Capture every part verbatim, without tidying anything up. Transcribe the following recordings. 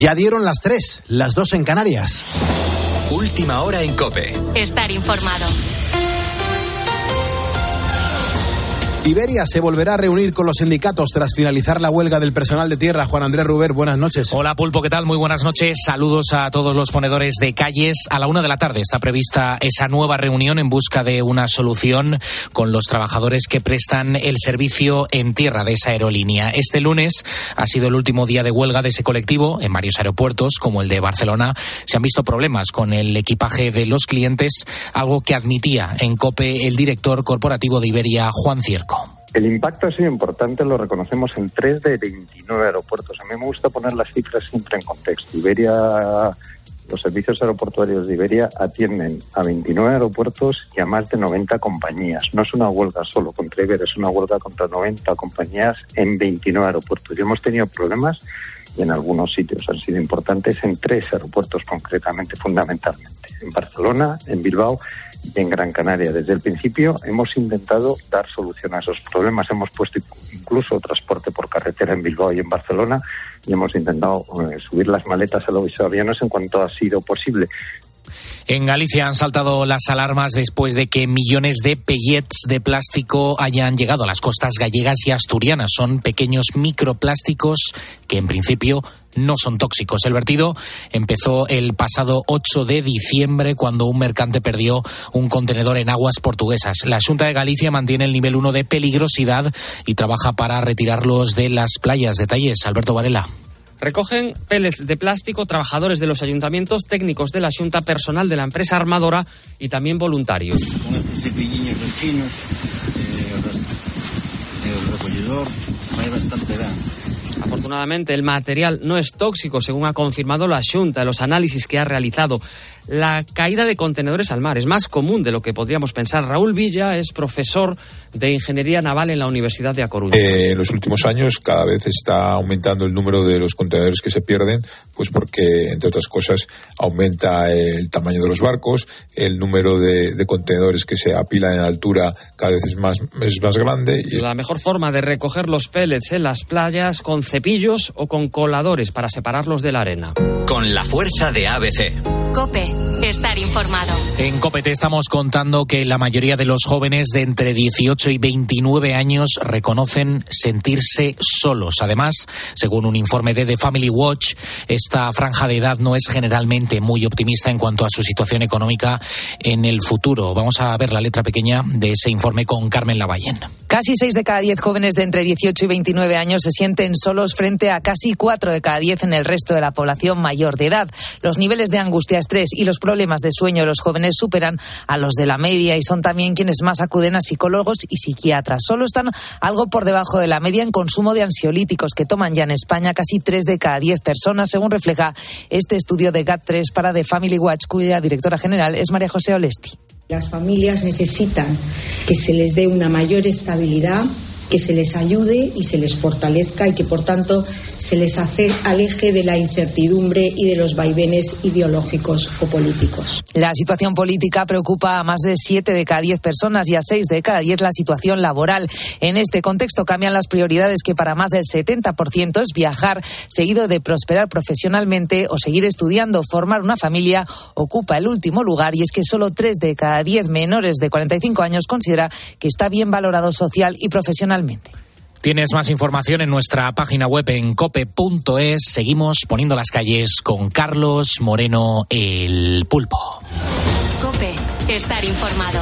Ya dieron las tres, las dos en Canarias. Última hora en COPE. Estar informado. Iberia se volverá a reunir con los sindicatos tras finalizar la huelga del personal de tierra. Juan Andrés Ruber, buenas noches. Hola Pulpo, ¿qué tal? Muy buenas noches. Saludos a todos los ponedores de calles. A la una de la tarde está prevista esa nueva reunión en busca de una solución con los trabajadores que prestan el servicio en tierra de esa aerolínea. Este lunes ha sido el último día de huelga de ese colectivo. En varios aeropuertos, como el de Barcelona, se han visto problemas con el equipaje de los clientes, algo que admitía en COPE el director corporativo de Iberia, Juan Cierco. El impacto ha sido importante, lo reconocemos en tres de veintinueve aeropuertos. A mí me gusta poner las cifras siempre en contexto. Iberia, los servicios aeroportuarios de Iberia atienden a veintinueve aeropuertos y a más de noventa compañías. No es una huelga solo contra Iberia, es una huelga contra noventa compañías en veintinueve aeropuertos. Y hemos tenido problemas y en algunos sitios han sido importantes, en tres aeropuertos concretamente, fundamentalmente. En Barcelona, en Bilbao y en Gran Canaria. Desde el principio hemos intentado dar solución a esos problemas. Hemos puesto incluso transporte por carretera en Bilbao y en Barcelona y hemos intentado eh, subir las maletas a los aviones en cuanto ha sido posible. En Galicia han saltado las alarmas después de que millones de pellets de plástico hayan llegado a las costas gallegas y asturianas. Son pequeños microplásticos que en principio no son tóxicos. El vertido empezó el pasado ocho de diciembre cuando un mercante perdió un contenedor en aguas portuguesas. La Xunta de Galicia mantiene el nivel uno de peligrosidad y trabaja para retirarlos de las playas. Detalles, Alberto Varela. Recogen pellets de plástico trabajadores de los ayuntamientos, técnicos de la Xunta, personal de la empresa armadora y también voluntarios. Con estos cepillillos los chinos, eh, el recollidor, hay bastante gran. Afortunadamente, el material no es tóxico, según ha confirmado la Xunta en los análisis que ha realizado. La caída de contenedores al mar es más común de lo que podríamos pensar. Raúl Villa es profesor de Ingeniería Naval en la Universidad de A Coruña. Eh, en los últimos años cada vez está aumentando el número de los contenedores que se pierden, pues porque, entre otras cosas, aumenta el tamaño de los barcos, el número de, de contenedores que se apilan en altura cada vez es más, es más grande. Y... La mejor forma de recoger los pellets en las playas, con cepillos o con coladores para separarlos de la arena. Con la fuerza de A B C. COPE, estar informado. En COPE te estamos contando que la mayoría de los jóvenes de entre dieciocho y veintinueve años reconocen sentirse solos. Además, según un informe de The Family Watch, esta franja de edad no es generalmente muy optimista en cuanto a su situación económica en el futuro. Vamos a ver la letra pequeña de ese informe con Carmen Lavallén. Casi seis de cada diez jóvenes de entre dieciocho y veintinueve años se sienten solos frente a casi cuatro de cada diez en el resto de la población mayor de edad. Los niveles de angustia, estrés y los problemas de sueño de los jóvenes superan a los de la media y son también quienes más acuden a psicólogos y psiquiatras. Solo están algo por debajo de la media en consumo de ansiolíticos, que toman ya en España casi tres de cada diez personas, según refleja este estudio de G A T tres para The Family Watch, cuya directora general es María José Olesti. Las familias necesitan que se les dé una mayor estabilidad, que se les ayude y se les fortalezca y que, por tanto, se les hace, aleje de la incertidumbre y de los vaivenes ideológicos o políticos. La situación política preocupa a más de siete de cada diez personas y a seis de cada diez la situación laboral. En este contexto cambian las prioridades, que para más del setenta por ciento es viajar, seguido de prosperar profesionalmente o seguir estudiando. Formar una familia ocupa el último lugar, y es que solo tres de cada diez menores de cuarenta y cinco años considera que está bien valorado social y profesionalmente. Tienes más información en nuestra página web en cope punto es. Seguimos poniendo las calles con Carlos Moreno, el Pulpo. COPE, estar informado.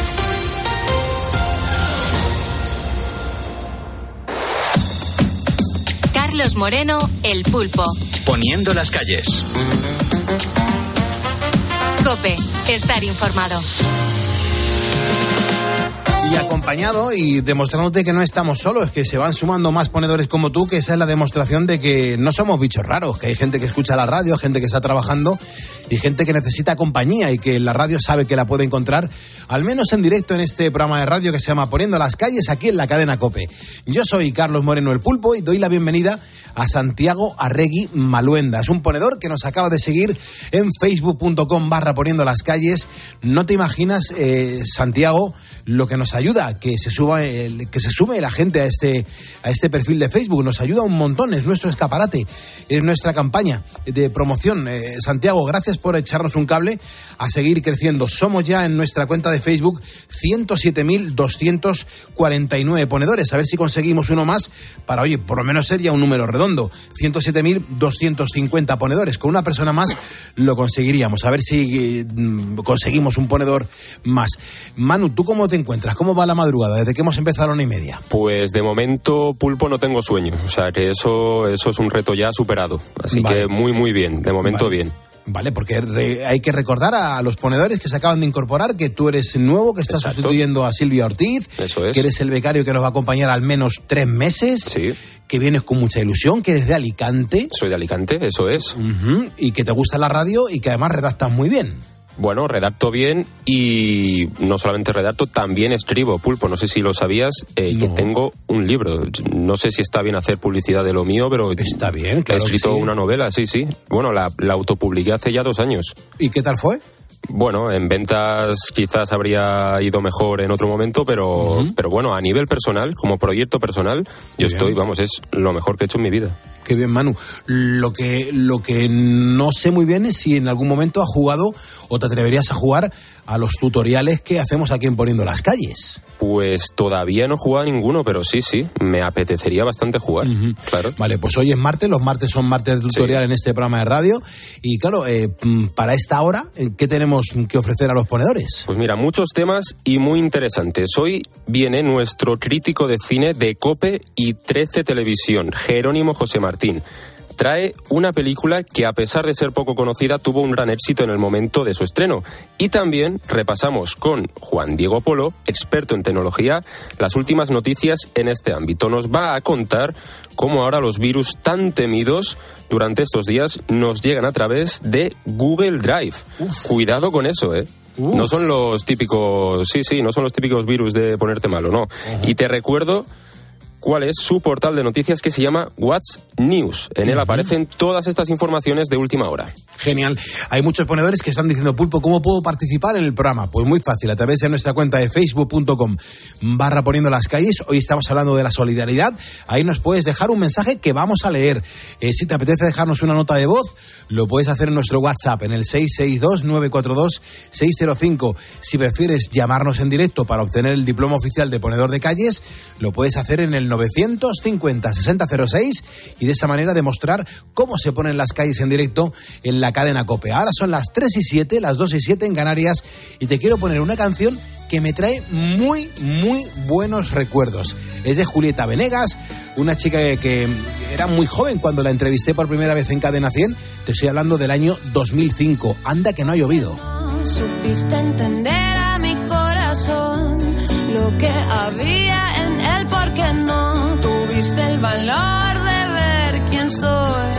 Carlos Moreno, el Pulpo. Poniendo las calles. COPE, estar informado. Y acompañado y demostrándote que no estamos solos, que se van sumando más ponedores como tú, que esa es la demostración de que no somos bichos raros, que hay gente que escucha la radio, gente que está trabajando y gente que necesita compañía y que la radio sabe que la puede encontrar, al menos en directo, en este programa de radio que se llama Poniendo las calles, aquí en la cadena COPE. Yo soy Carlos Moreno, el Pulpo, y doy la bienvenida a Santiago Arregui Maluenda. Es un ponedor que nos acaba de seguir en facebook.com barra poniendo las calles. No te imaginas, eh, Santiago, lo que nos ayuda, que se suba el, que se sume la gente a este, a este perfil de Facebook. Nos ayuda un montón, es nuestro escaparate, es nuestra campaña de promoción. Eh, Santiago, gracias por echarnos un cable a seguir creciendo. Somos ya en nuestra cuenta de Facebook ciento siete mil doscientos cuarenta y nueve ponedores. A ver si conseguimos uno más para, oye, por lo menos ser ya un número redondo. ciento siete mil doscientos cincuenta ponedores. Con una persona más lo conseguiríamos. A ver si eh, conseguimos un ponedor más. Manu, ¿tú cómo te encuentras? ¿Cómo va la madrugada desde que hemos empezado a la una y media? Pues de momento, Pulpo, no tengo sueño. O sea que eso, eso es un reto ya superado. Así vale. que muy, muy bien. De momento vale. bien. Vale, porque re, hay que recordar a los ponedores que se acaban de incorporar que tú eres nuevo, que estás Exacto. sustituyendo a Silvia Ortiz, Eso es. que eres el becario que nos va a acompañar al menos tres meses, sí. que vienes con mucha ilusión, que eres de Alicante. Soy de Alicante, eso es. Uh-huh, y que te gusta la radio y que además redactas muy bien. Bueno, redacto bien y no solamente redacto, también escribo, Pulpo. No sé si lo sabías, eh, no. que tengo un libro. No sé si está bien hacer publicidad de lo mío, pero... Está bien, claro. He escrito que sí. una novela, sí, sí. Bueno, la, la autopubliqué hace ya dos años. ¿Y qué tal fue? Bueno, en ventas quizás habría ido mejor en otro momento, pero, uh-huh. pero bueno, a nivel personal, como proyecto personal, yo bien. estoy, vamos, es lo mejor que he hecho en mi vida. Qué bien, Manu. Lo que, lo que no sé muy bien es si en algún momento has jugado o te atreverías a jugar a los tutoriales que hacemos aquí en Poniendo las Calles. Pues todavía no he jugado a ninguno, pero sí, sí, me apetecería bastante jugar, uh-huh. claro. Vale, pues hoy es martes, los martes son martes de tutorial sí. en este programa de radio. Y claro, eh, para esta hora, ¿qué tenemos que ofrecer a los ponedores? Pues mira, muchos temas y muy interesantes. Hoy viene nuestro crítico de cine de COPE y trece Televisión, Jerónimo José Martín. Trae una película que, a pesar de ser poco conocida, tuvo un gran éxito en el momento de su estreno. Y también repasamos con Juan Diego Polo, experto en tecnología, las últimas noticias en este ámbito. Nos va a contar cómo ahora los virus tan temidos durante estos días nos llegan a través de Google Drive. Uf. Cuidado con eso, ¿eh? Uf. No son los típicos, sí, sí, no son los típicos virus de ponerte malo, no. Uh-huh. Y te recuerdo cuál es su portal de noticias, que se llama What's News. En él uh-huh. aparecen todas estas informaciones de última hora. Genial. Hay muchos ponedores que están diciendo, Pulpo, ¿cómo puedo participar en el programa? Pues muy fácil, a través de nuestra cuenta de facebook.com barra poniendo las calles. Hoy estamos hablando de la solidaridad. Ahí nos puedes dejar un mensaje que vamos a leer. Eh, si te apetece dejarnos una nota de voz, lo puedes hacer en nuestro WhatsApp, en el seis seis dos, nueve cuatro dos, seis cero cinco. Si prefieres llamarnos en directo para obtener el diploma oficial de ponedor de calles, lo puedes hacer en el novecientos cincuenta, sesenta cero seis y de esa manera demostrar cómo se ponen las calles en directo en la cadena COPE. Ahora son las tres y siete, las dos y siete en Canarias, y te quiero poner una canción que me trae muy, muy buenos recuerdos. Es de Julieta Venegas, una chica que, que era muy joven cuando la entrevisté por primera vez en Cadena cien. Te estoy hablando del año dos mil cinco. Anda que no ha llovido. Supiste entender a mi corazón lo que había en él, porque no tuviste el valor de ver quién soy.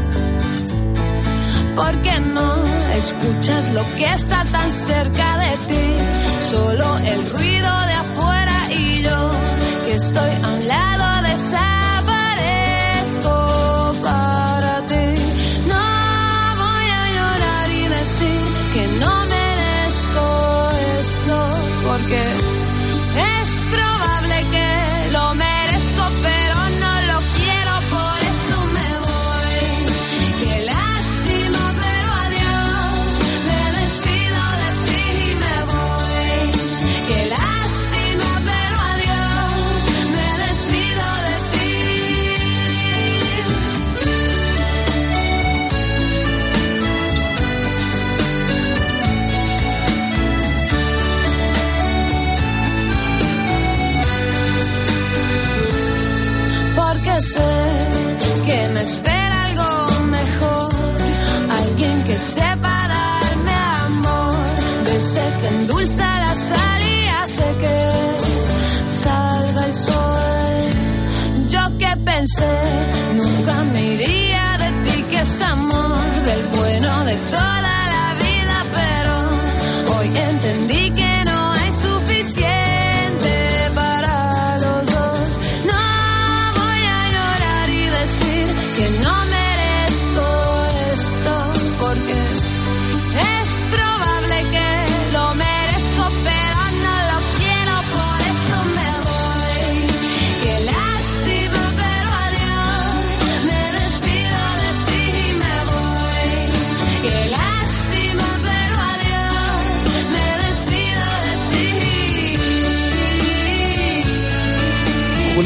Porque no escuchas lo que está tan cerca de ti, solo el ruido de afuera y yo que estoy a un lado desaparezco para ti. No voy a llorar y decir que no merezco esto, porque es probable que lo merezco, pero no lo quiero, por eso me voy. Qué lástima, pero adiós, me despido de ti y me voy. Qué lástima, pero adiós, me despido de ti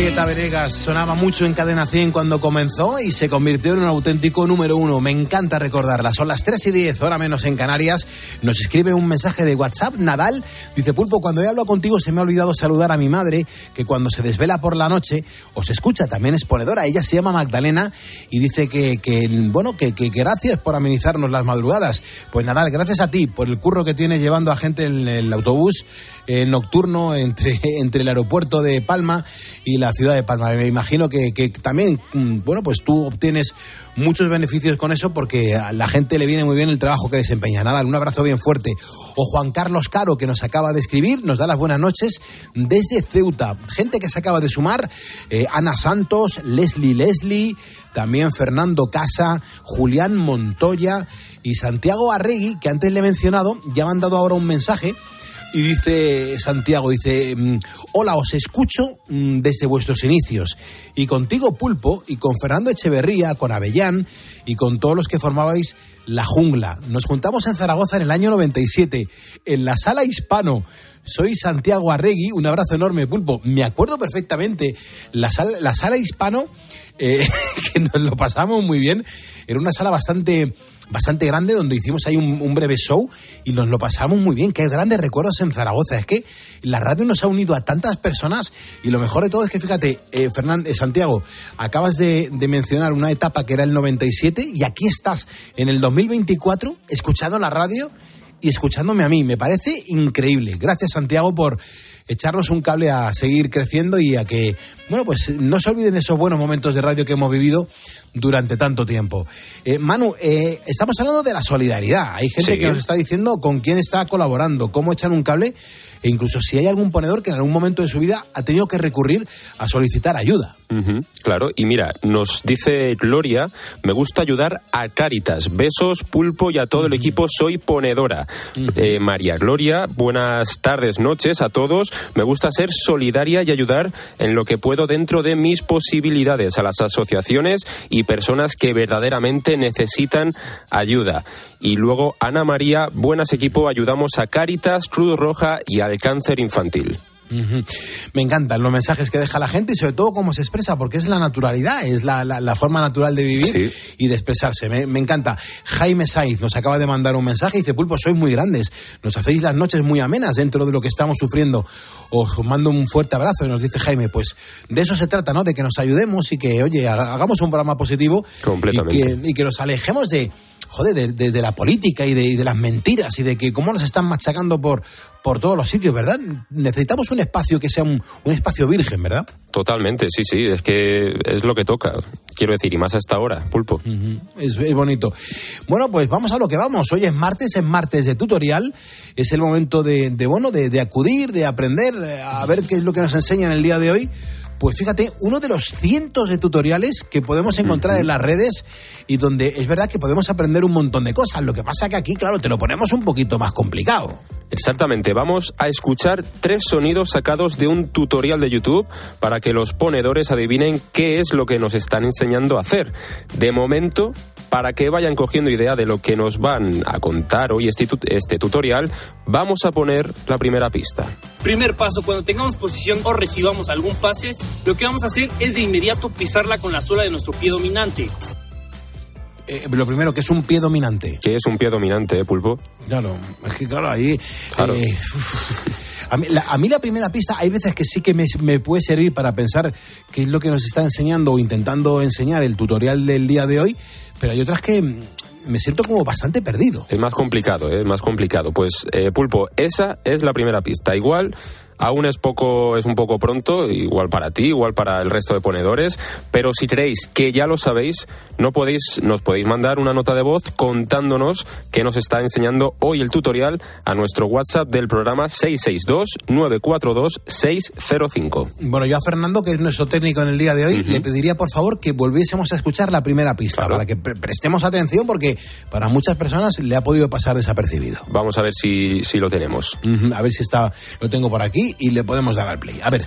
Julieta Venegas sonaba mucho en Cadena cien cuando comenzó y se convirtió en un auténtico número uno. Me encanta recordarla. Son las tres y diez, hora menos en Canarias. Nos escribe un mensaje de WhatsApp. Nadal dice: Pulpo, cuando he hablado contigo se me ha olvidado saludar a mi madre, que cuando se desvela por la noche os escucha, también es ponedora. Ella se llama Magdalena y dice que, que bueno, que, que, que gracias por amenizarnos las madrugadas. Pues Nadal, gracias a ti por el curro que tienes llevando a gente en el autobús eh, nocturno entre, entre el aeropuerto de Palma y la ciudad de Palma. Me imagino que, que también, bueno, pues tú obtienes muchos beneficios con eso porque a la gente le viene muy bien el trabajo que desempeña. Nada, un abrazo bien fuerte. O Juan Carlos Caro, que nos acaba de escribir, nos da las buenas noches desde Ceuta. Gente que se acaba de sumar, eh, Ana Santos, Leslie Leslie, también Fernando Casa, Julián Montoya y Santiago Arregui, que antes le he mencionado, ya me han dado ahora un mensaje. Y dice Santiago, dice: hola, os escucho desde vuestros inicios. Y contigo, Pulpo, y con Fernando Echeverría, con Avellán y con todos los que formabais La Jungla. Nos juntamos en Zaragoza en el año noventa y siete, en la Sala Hispano. Soy Santiago Arregui, un abrazo enorme, Pulpo. Me acuerdo perfectamente, la sala, la sala Hispano, eh, que nos lo pasamos muy bien. Era una sala bastante... bastante grande, donde hicimos ahí un, un breve show y nos lo pasamos muy bien. Qué grandes recuerdos en Zaragoza. Es que la radio nos ha unido a tantas personas y lo mejor de todo es que, fíjate, eh, Fernández, eh, Santiago, acabas de, de mencionar una etapa que era el noventa y siete y aquí estás en el dos mil veinticuatro escuchando la radio y escuchándome a mí. Me parece increíble. Gracias, Santiago, por echarnos un cable a seguir creciendo y a que, bueno, pues no se olviden esos buenos momentos de radio que hemos vivido durante tanto tiempo. Eh, Manu, eh, estamos hablando de la solidaridad. Hay gente sí. que nos está diciendo con quién está colaborando, cómo echan un cable e incluso si hay algún ponedor que en algún momento de su vida ha tenido que recurrir a solicitar ayuda. Uh-huh, claro, y mira, nos dice Gloria: me gusta ayudar a Cáritas. Besos, Pulpo, y a todo uh-huh. el equipo, soy ponedora. Uh-huh. Eh, María Gloria, buenas tardes, noches a todos. Me gusta ser solidaria y ayudar en lo que puedo dentro de mis posibilidades a las asociaciones y personas que verdaderamente necesitan ayuda. Y luego Ana María, buenas equipo, ayudamos a Cáritas, Cruz Roja y al cáncer infantil. Uh-huh. Me encantan los mensajes que deja la gente y sobre todo cómo se expresa, porque es la naturalidad, es la, la, la forma natural de vivir sí. y de expresarse. Me, me encanta. Jaime Saiz nos acaba de mandar un mensaje y dice: Pulpo, sois muy grandes, nos hacéis las noches muy amenas dentro de lo que estamos sufriendo. Os mando un fuerte abrazo. Y nos dice Jaime, pues de eso se trata, ¿no? De que nos ayudemos y que, oye, hagamos un programa positivo. Completamente. Y que, y que nos alejemos de... joder, de, de, de la política y de, y de las mentiras y de que cómo nos están machacando por, por todos los sitios, ¿verdad? Necesitamos un espacio que sea un, un espacio virgen, ¿verdad? Totalmente, sí, sí, es que es lo que toca, quiero decir, y más hasta ahora, Pulpo. Uh-huh. Es, es bonito. Bueno, pues vamos a lo que vamos. Hoy es martes, es martes de tutorial, es el momento de, de bueno, de, de acudir, de aprender, a ver qué es lo que nos enseñan el día de hoy. Pues fíjate, uno de los cientos de tutoriales que podemos encontrar uh-huh. en las redes y donde es verdad que podemos aprender un montón de cosas. Lo que pasa que aquí, claro, te lo ponemos un poquito más complicado. Exactamente, vamos a escuchar tres sonidos sacados de un tutorial de YouTube para que los ponedores adivinen qué es lo que nos están enseñando a hacer. De momento, para que vayan cogiendo idea de lo que nos van a contar hoy este, este tutorial, vamos a poner la primera pista. Primer paso: cuando tengamos posición o recibamos algún pase, lo que vamos a hacer es de inmediato pisarla con la suela de nuestro pie dominante. Eh, lo primero, ¿qué es un pie dominante? ¿Qué es un pie dominante, eh, Pulpo? Claro, es que claro, ahí... Claro. Eh, a, mí, la, a mí la primera pista, hay veces que sí que me, me puede servir para pensar qué es lo que nos está enseñando o intentando enseñar el tutorial del día de hoy, pero hay otras que me siento como bastante perdido. Es más complicado, ¿eh? más complicado. Pues, eh, Pulpo, esa es la primera pista. Igual... Aún es poco, es un poco pronto, igual para ti, igual para el resto de ponedores, pero si creéis que ya lo sabéis, no podéis, nos podéis mandar una nota de voz contándonos qué nos está enseñando hoy el tutorial a nuestro WhatsApp del programa seis seis dos, nueve cuatro dos, seis cero cinco. Bueno, yo a Fernando, que es nuestro técnico en el día de hoy, uh-huh. le pediría por favor que volviésemos a escuchar la primera pista, claro. para que pre- prestemos atención, porque para muchas personas le ha podido pasar desapercibido. Vamos a ver si, si lo tenemos. Uh-huh. A ver si está, lo tengo por aquí. Y le podemos dar al play. A ver,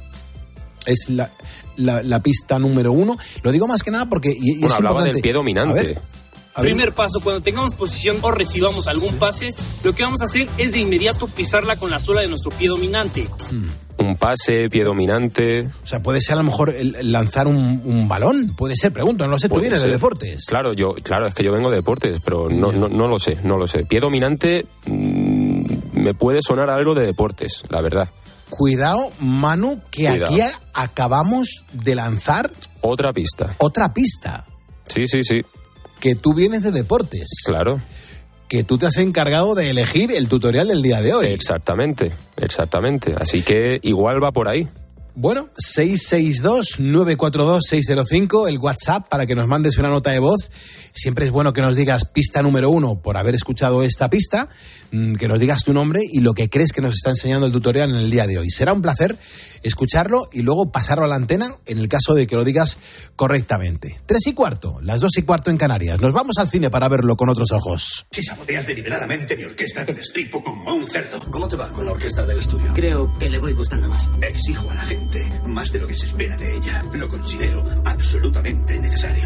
es la, la, la pista número uno. Lo digo más que nada porque... Y, y bueno, es hablaba importante. del pie dominante. A ver, a Primer ver. paso: cuando tengamos posición o recibamos algún pase, lo que vamos a hacer es de inmediato pisarla con la suela de nuestro pie dominante. Hmm. Un pase, pie dominante. O sea, puede ser a lo mejor el lanzar un, un balón, puede ser, pregunto, no lo sé, tú vienes de deportes. Claro, yo, claro, es que yo vengo de deportes, pero no, no, no lo sé, no lo sé. Pie dominante mmm, me puede sonar algo de deportes, la verdad. Cuidado, Manu, que Cuidado. Aquí a, acabamos de lanzar... Otra pista. Otra pista. Sí, sí, sí. Que tú vienes de deportes. Claro. Que tú te has encargado de elegir el tutorial del día de hoy. Exactamente, exactamente. Así que igual va por ahí. Bueno, seis seis dos, nueve cuatro dos, seis cero cinco, el WhatsApp para que nos mandes una nota de voz. Siempre es bueno que nos digas pista número uno por haber escuchado esta pista, que nos digas tu nombre y lo que crees que nos está enseñando el tutorial en el día de hoy. Será un placer escucharlo y luego pasarlo a la antena en el caso de que lo digas correctamente. Tres y cuarto, las dos y cuarto en Canarias. Nos vamos al cine para verlo con otros ojos. Si saboteas deliberadamente mi orquesta, te destripo como a un cerdo. ¿Cómo te va con la orquesta del estudio? Creo que le voy gustando más. Exijo a la gente más de lo que se espera de ella. Lo considero absolutamente necesario.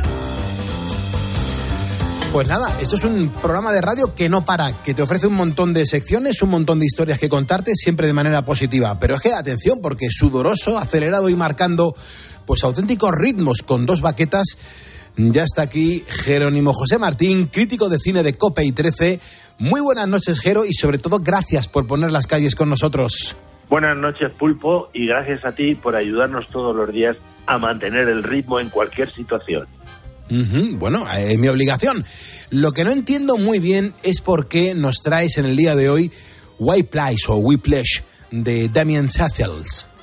Pues nada, esto es un programa de radio que no para, que te ofrece un montón de secciones, un montón de historias que contarte, siempre de manera positiva. Pero es que atención, porque sudoroso, acelerado y marcando pues auténticos ritmos con dos baquetas, ya está aquí Jerónimo José Martín, crítico de cine de COPE y trece. Muy buenas noches, Jero, y sobre todo gracias por poner las calles con nosotros. Buenas noches, Pulpo, y gracias a ti por ayudarnos todos los días a mantener el ritmo en cualquier situación. Uh-huh. Bueno, es mi obligación. Lo que no entiendo muy bien es por qué nos traes en el día de hoy Whiplash o Whiplash de Damien Chazelle.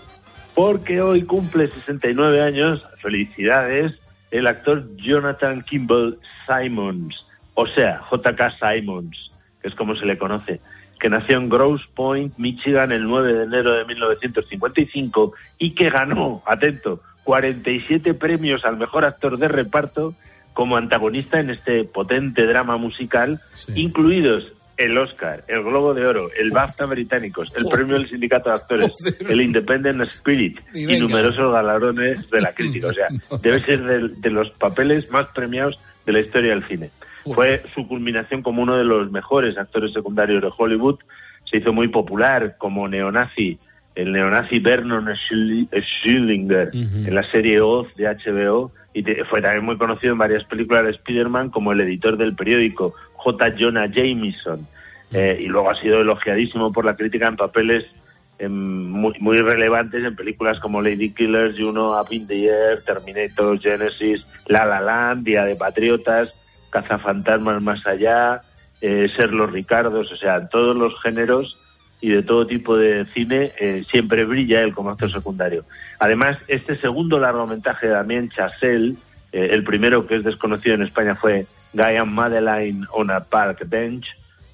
Porque hoy cumple sesenta y nueve años, felicidades, el actor Jonathan Kimball Simons, o sea, J K. Simons, que es como se le conoce, que nació en Grosse Pointe, Michigan, el nueve de enero de mil novecientos cincuenta y cinco y que ganó, atento, cuarenta y siete premios al mejor actor de reparto como antagonista en este potente drama musical, sí. Incluidos el Oscar, el Globo de Oro, el BAFTA británicos, el Premio del Sindicato de Actores, el Independent Spirit y, y numerosos galardones de la crítica. O sea, debe ser de, de los papeles más premiados de la historia del cine. Fue su culminación como uno de los mejores actores secundarios de Hollywood. Se hizo muy popular como neonazi, el neonazi Vernon Schillinger, uh-huh. en la serie Oz de H B O, y te, fue también muy conocido en varias películas de Spider-Man como el editor del periódico, J. Jonah Jameson, uh-huh. eh, y luego ha sido elogiadísimo por la crítica en papeles eh, muy, muy relevantes en películas como Lady Killers, Juno, Up in the Air, Terminator, Genesis, La La Land, Día de Patriotas, Cazafantasmas Más Allá, eh, Ser los Ricardos, o sea, en todos los géneros y de todo tipo de cine, eh, siempre brilla él como actor secundario. Además, este segundo largometraje de Damien Chazelle, eh, el primero que es desconocido en España fue Guy and Madeline on a Park Bench,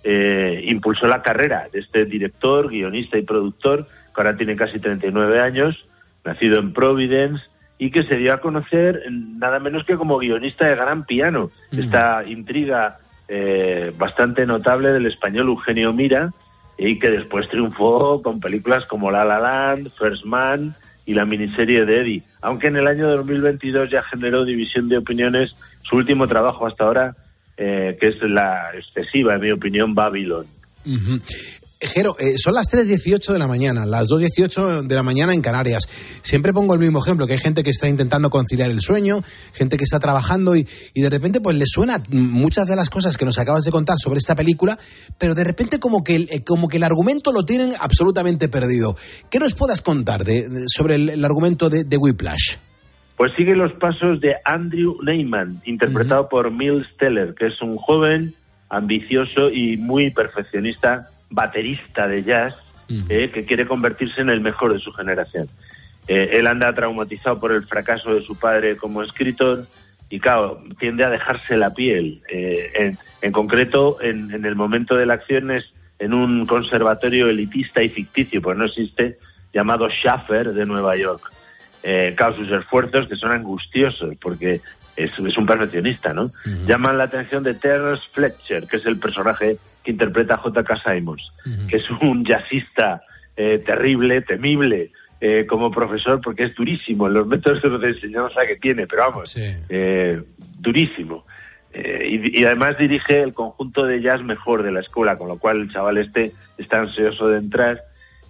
eh, impulsó la carrera de este director, guionista y productor, que ahora tiene casi treinta y nueve años, nacido en Providence, y que se dio a conocer nada menos que como guionista de Gran Piano, mm. esta intriga eh, bastante notable del español Eugenio Mira, y que después triunfó con películas como La La Land, First Man y la miniserie de Eddie, aunque en el año dos mil veintidós ya generó división de opiniones su último trabajo hasta ahora, eh, que es la excesiva, en mi opinión, Babylon. Uh-huh. Jero, eh, son las tres dieciocho de la mañana, las dos dieciocho de la mañana en Canarias. Siempre pongo el mismo ejemplo, que hay gente que está intentando conciliar el sueño, gente que está trabajando y, y de repente pues le suena muchas de las cosas que nos acabas de contar sobre esta película, pero de repente como que, eh, como que el argumento lo tienen absolutamente perdido. ¿Qué nos puedas contar de, de, sobre el, el argumento de, de Whiplash? Pues sigue los pasos de Andrew Neyman, interpretado uh-huh. por Miles Teller, que es un joven, ambicioso y muy perfeccionista baterista de jazz, uh-huh. eh, que quiere convertirse en el mejor de su generación. Eh, él anda traumatizado por el fracaso de su padre como escritor y, claro, tiende a dejarse la piel. Eh, en, en concreto, en, en el momento de la acción es en un conservatorio elitista y ficticio, pues no existe, llamado Schaffer de Nueva York. Eh, claro, sus esfuerzos, que son angustiosos, porque es, es un perfeccionista, ¿no? Uh-huh. Llaman la atención de Terrence Fletcher, que es el personaje que interpreta a J K. Simons, uh-huh. que es un jazzista eh, terrible, temible, eh, como profesor, porque es durísimo en los métodos de enseñanza que tiene, pero vamos, sí. eh, durísimo. Eh, y, y además dirige el conjunto de jazz mejor de la escuela, con lo cual el chaval este está ansioso de entrar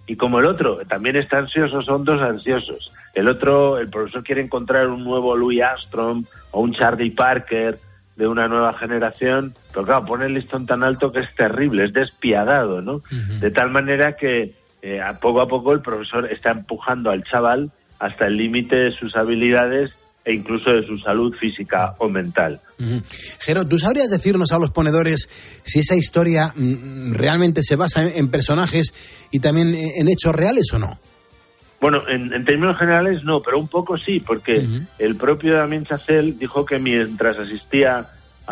Y como el otro también está ansioso, son dos ansiosos. El otro, el profesor quiere encontrar un nuevo Louis Armstrong o un Charlie Parker de una nueva generación, pero claro, pone el listón tan alto que es terrible, es despiadado, ¿no? Uh-huh. De tal manera que eh, a poco a poco el profesor está empujando al chaval hasta el límite de sus habilidades e incluso de su salud física o mental. Uh-huh. Jero, ¿tú sabrías decirnos a los ponedores si esa historia mm, realmente se basa en, en personajes y también en hechos reales o no? Bueno, en, en términos generales no, pero un poco sí, porque uh-huh. el propio Damien Chazelle dijo que mientras asistía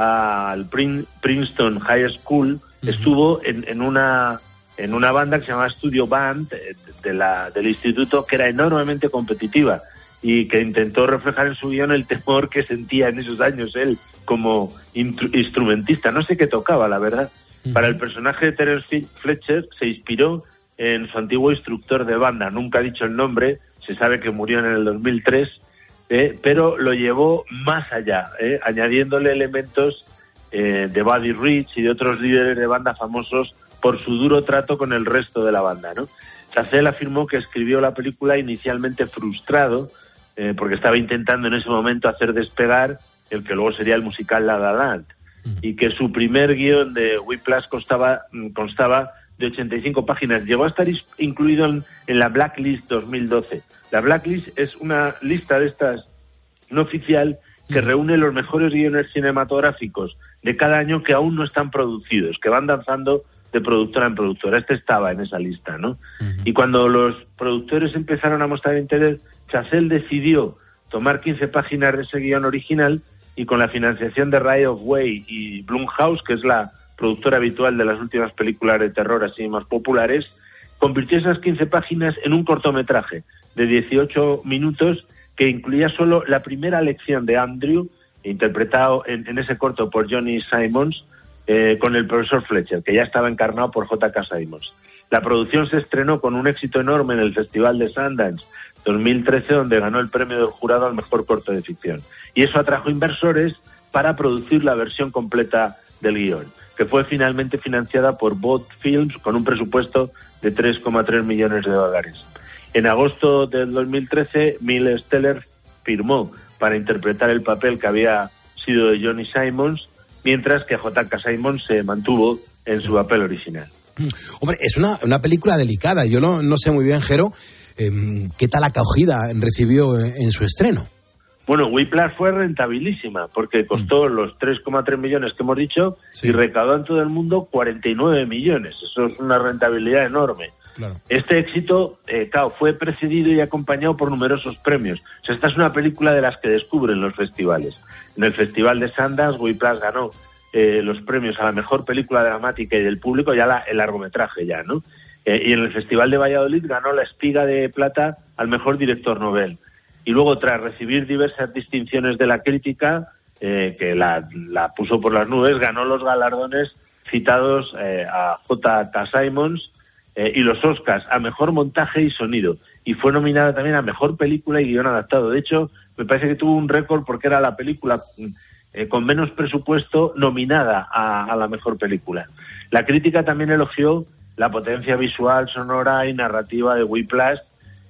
al Prin- Princeton High School uh-huh. estuvo en, en una en una banda que se llamaba Studio Band de la, del instituto, que era enormemente competitiva y que intentó reflejar en su guión el temor que sentía en esos años él como intru- instrumentista. No sé qué tocaba, la verdad. Uh-huh. Para el personaje de Terence Fletcher se inspiró en su antiguo instructor de banda, nunca ha dicho el nombre, se sabe que murió en el dos mil tres, eh, pero lo llevó más allá, eh, añadiéndole elementos eh, de Buddy Rich y de otros líderes de banda famosos por su duro trato con el resto de la banda, ¿no? Chazelle afirmó que escribió la película inicialmente frustrado, eh, porque estaba intentando en ese momento hacer despegar el que luego sería el musical La La Land, y que su primer guión de Whiplash constaba, constaba de ochenta y cinco páginas. Llegó a estar incluido en, en la Blacklist dos mil doce. La Blacklist es una lista de estas no oficial que reúne los mejores guiones cinematográficos de cada año que aún no están producidos, que van danzando de productora en productora. Este estaba en esa lista, ¿no? Uh-huh. Y cuando los productores empezaron a mostrar interés, Chazelle decidió tomar quince páginas de ese guión original y con la financiación de Right of Way y Blumhouse, que es la productora habitual de las últimas películas de terror así más populares, convirtió esas quince páginas en un cortometraje de dieciocho minutos que incluía solo la primera lección de Andrew, interpretado en, en ese corto por Johnny Simons, eh, con el profesor Fletcher, que ya estaba encarnado por J K. Simmons. La producción se estrenó con un éxito enorme en el Festival de Sundance dos mil trece, donde ganó el premio del jurado al mejor corto de ficción. Y eso atrajo inversores para producir la versión completa del guión, que fue finalmente financiada por Bot Films con un presupuesto de tres coma tres millones de dólares. En agosto del dos mil trece, Miles Teller firmó para interpretar el papel que había sido de Johnny Simons, mientras que J K. Simmons se mantuvo en su papel original. Hombre, es una, una película delicada. Yo no, no sé muy bien, Jero, eh, qué tal acogida recibió en, en su estreno. Bueno, Whiplash fue rentabilísima porque costó mm. los tres coma tres millones que hemos dicho, sí, y recaudó en todo el mundo cuarenta y nueve millones. Eso es una rentabilidad enorme. Claro. Este éxito, eh, claro, fue precedido y acompañado por numerosos premios. O sea, esta es una película de las que descubren los festivales. En el Festival de Sundance, Whiplash ganó eh, los premios a la mejor película dramática y del público, ya la, el largometraje ya, ¿no? Eh, y en el Festival de Valladolid ganó la Espiga de Plata al mejor director Nobel. Y luego, tras recibir diversas distinciones de la crítica, eh, que la, la puso por las nubes, ganó los galardones citados eh, a J K. Simmons eh, y los Oscars a Mejor Montaje y Sonido. Y fue nominada también a Mejor Película y Guión Adaptado. De hecho, me parece que tuvo un récord porque era la película eh, con menos presupuesto nominada a, a la Mejor Película. La crítica también elogió la potencia visual, sonora y narrativa de Whiplash,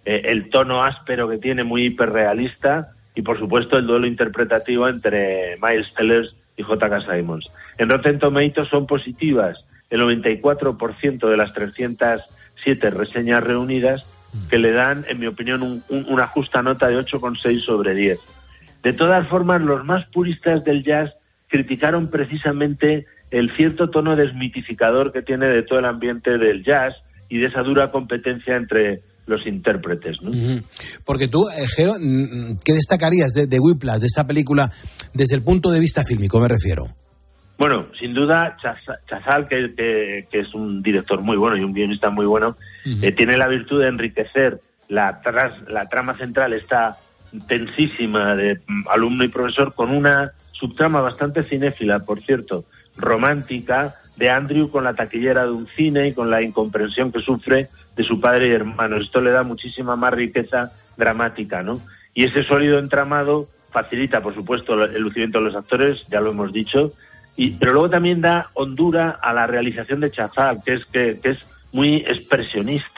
el tono áspero que tiene, muy hiperrealista, y por supuesto el duelo interpretativo entre Miles Teller y J K. Simmons. En Rotten Tomatoes son positivas el noventa y cuatro por ciento de las trescientas siete reseñas reunidas, que le dan, en mi opinión, un, un, una justa nota de ocho coma seis sobre diez. De todas formas, los más puristas del jazz criticaron precisamente el cierto tono desmitificador que tiene de todo el ambiente del jazz y de esa dura competencia entre los intérpretes, ¿no? Porque tú, eh, Jero, ¿qué destacarías de, de Whiplash, de esta película, desde el punto de vista fílmico, me refiero? Bueno, sin duda, Chazelle, que, que, que es un director muy bueno y un guionista muy bueno, uh-huh. eh, tiene la virtud de enriquecer la, tras, la trama central, esta tensísima de alumno y profesor, con una subtrama bastante cinéfila, por cierto, romántica, de Andrew con la taquillera de un cine y con la incomprensión que sufre de su padre y hermanos. Esto le da muchísima más riqueza dramática, ¿no? Y ese sólido entramado facilita, por supuesto, el lucimiento de los actores, ya lo hemos dicho, y, pero luego también da hondura a la realización de Chazelle, que es, que, que es muy expresionista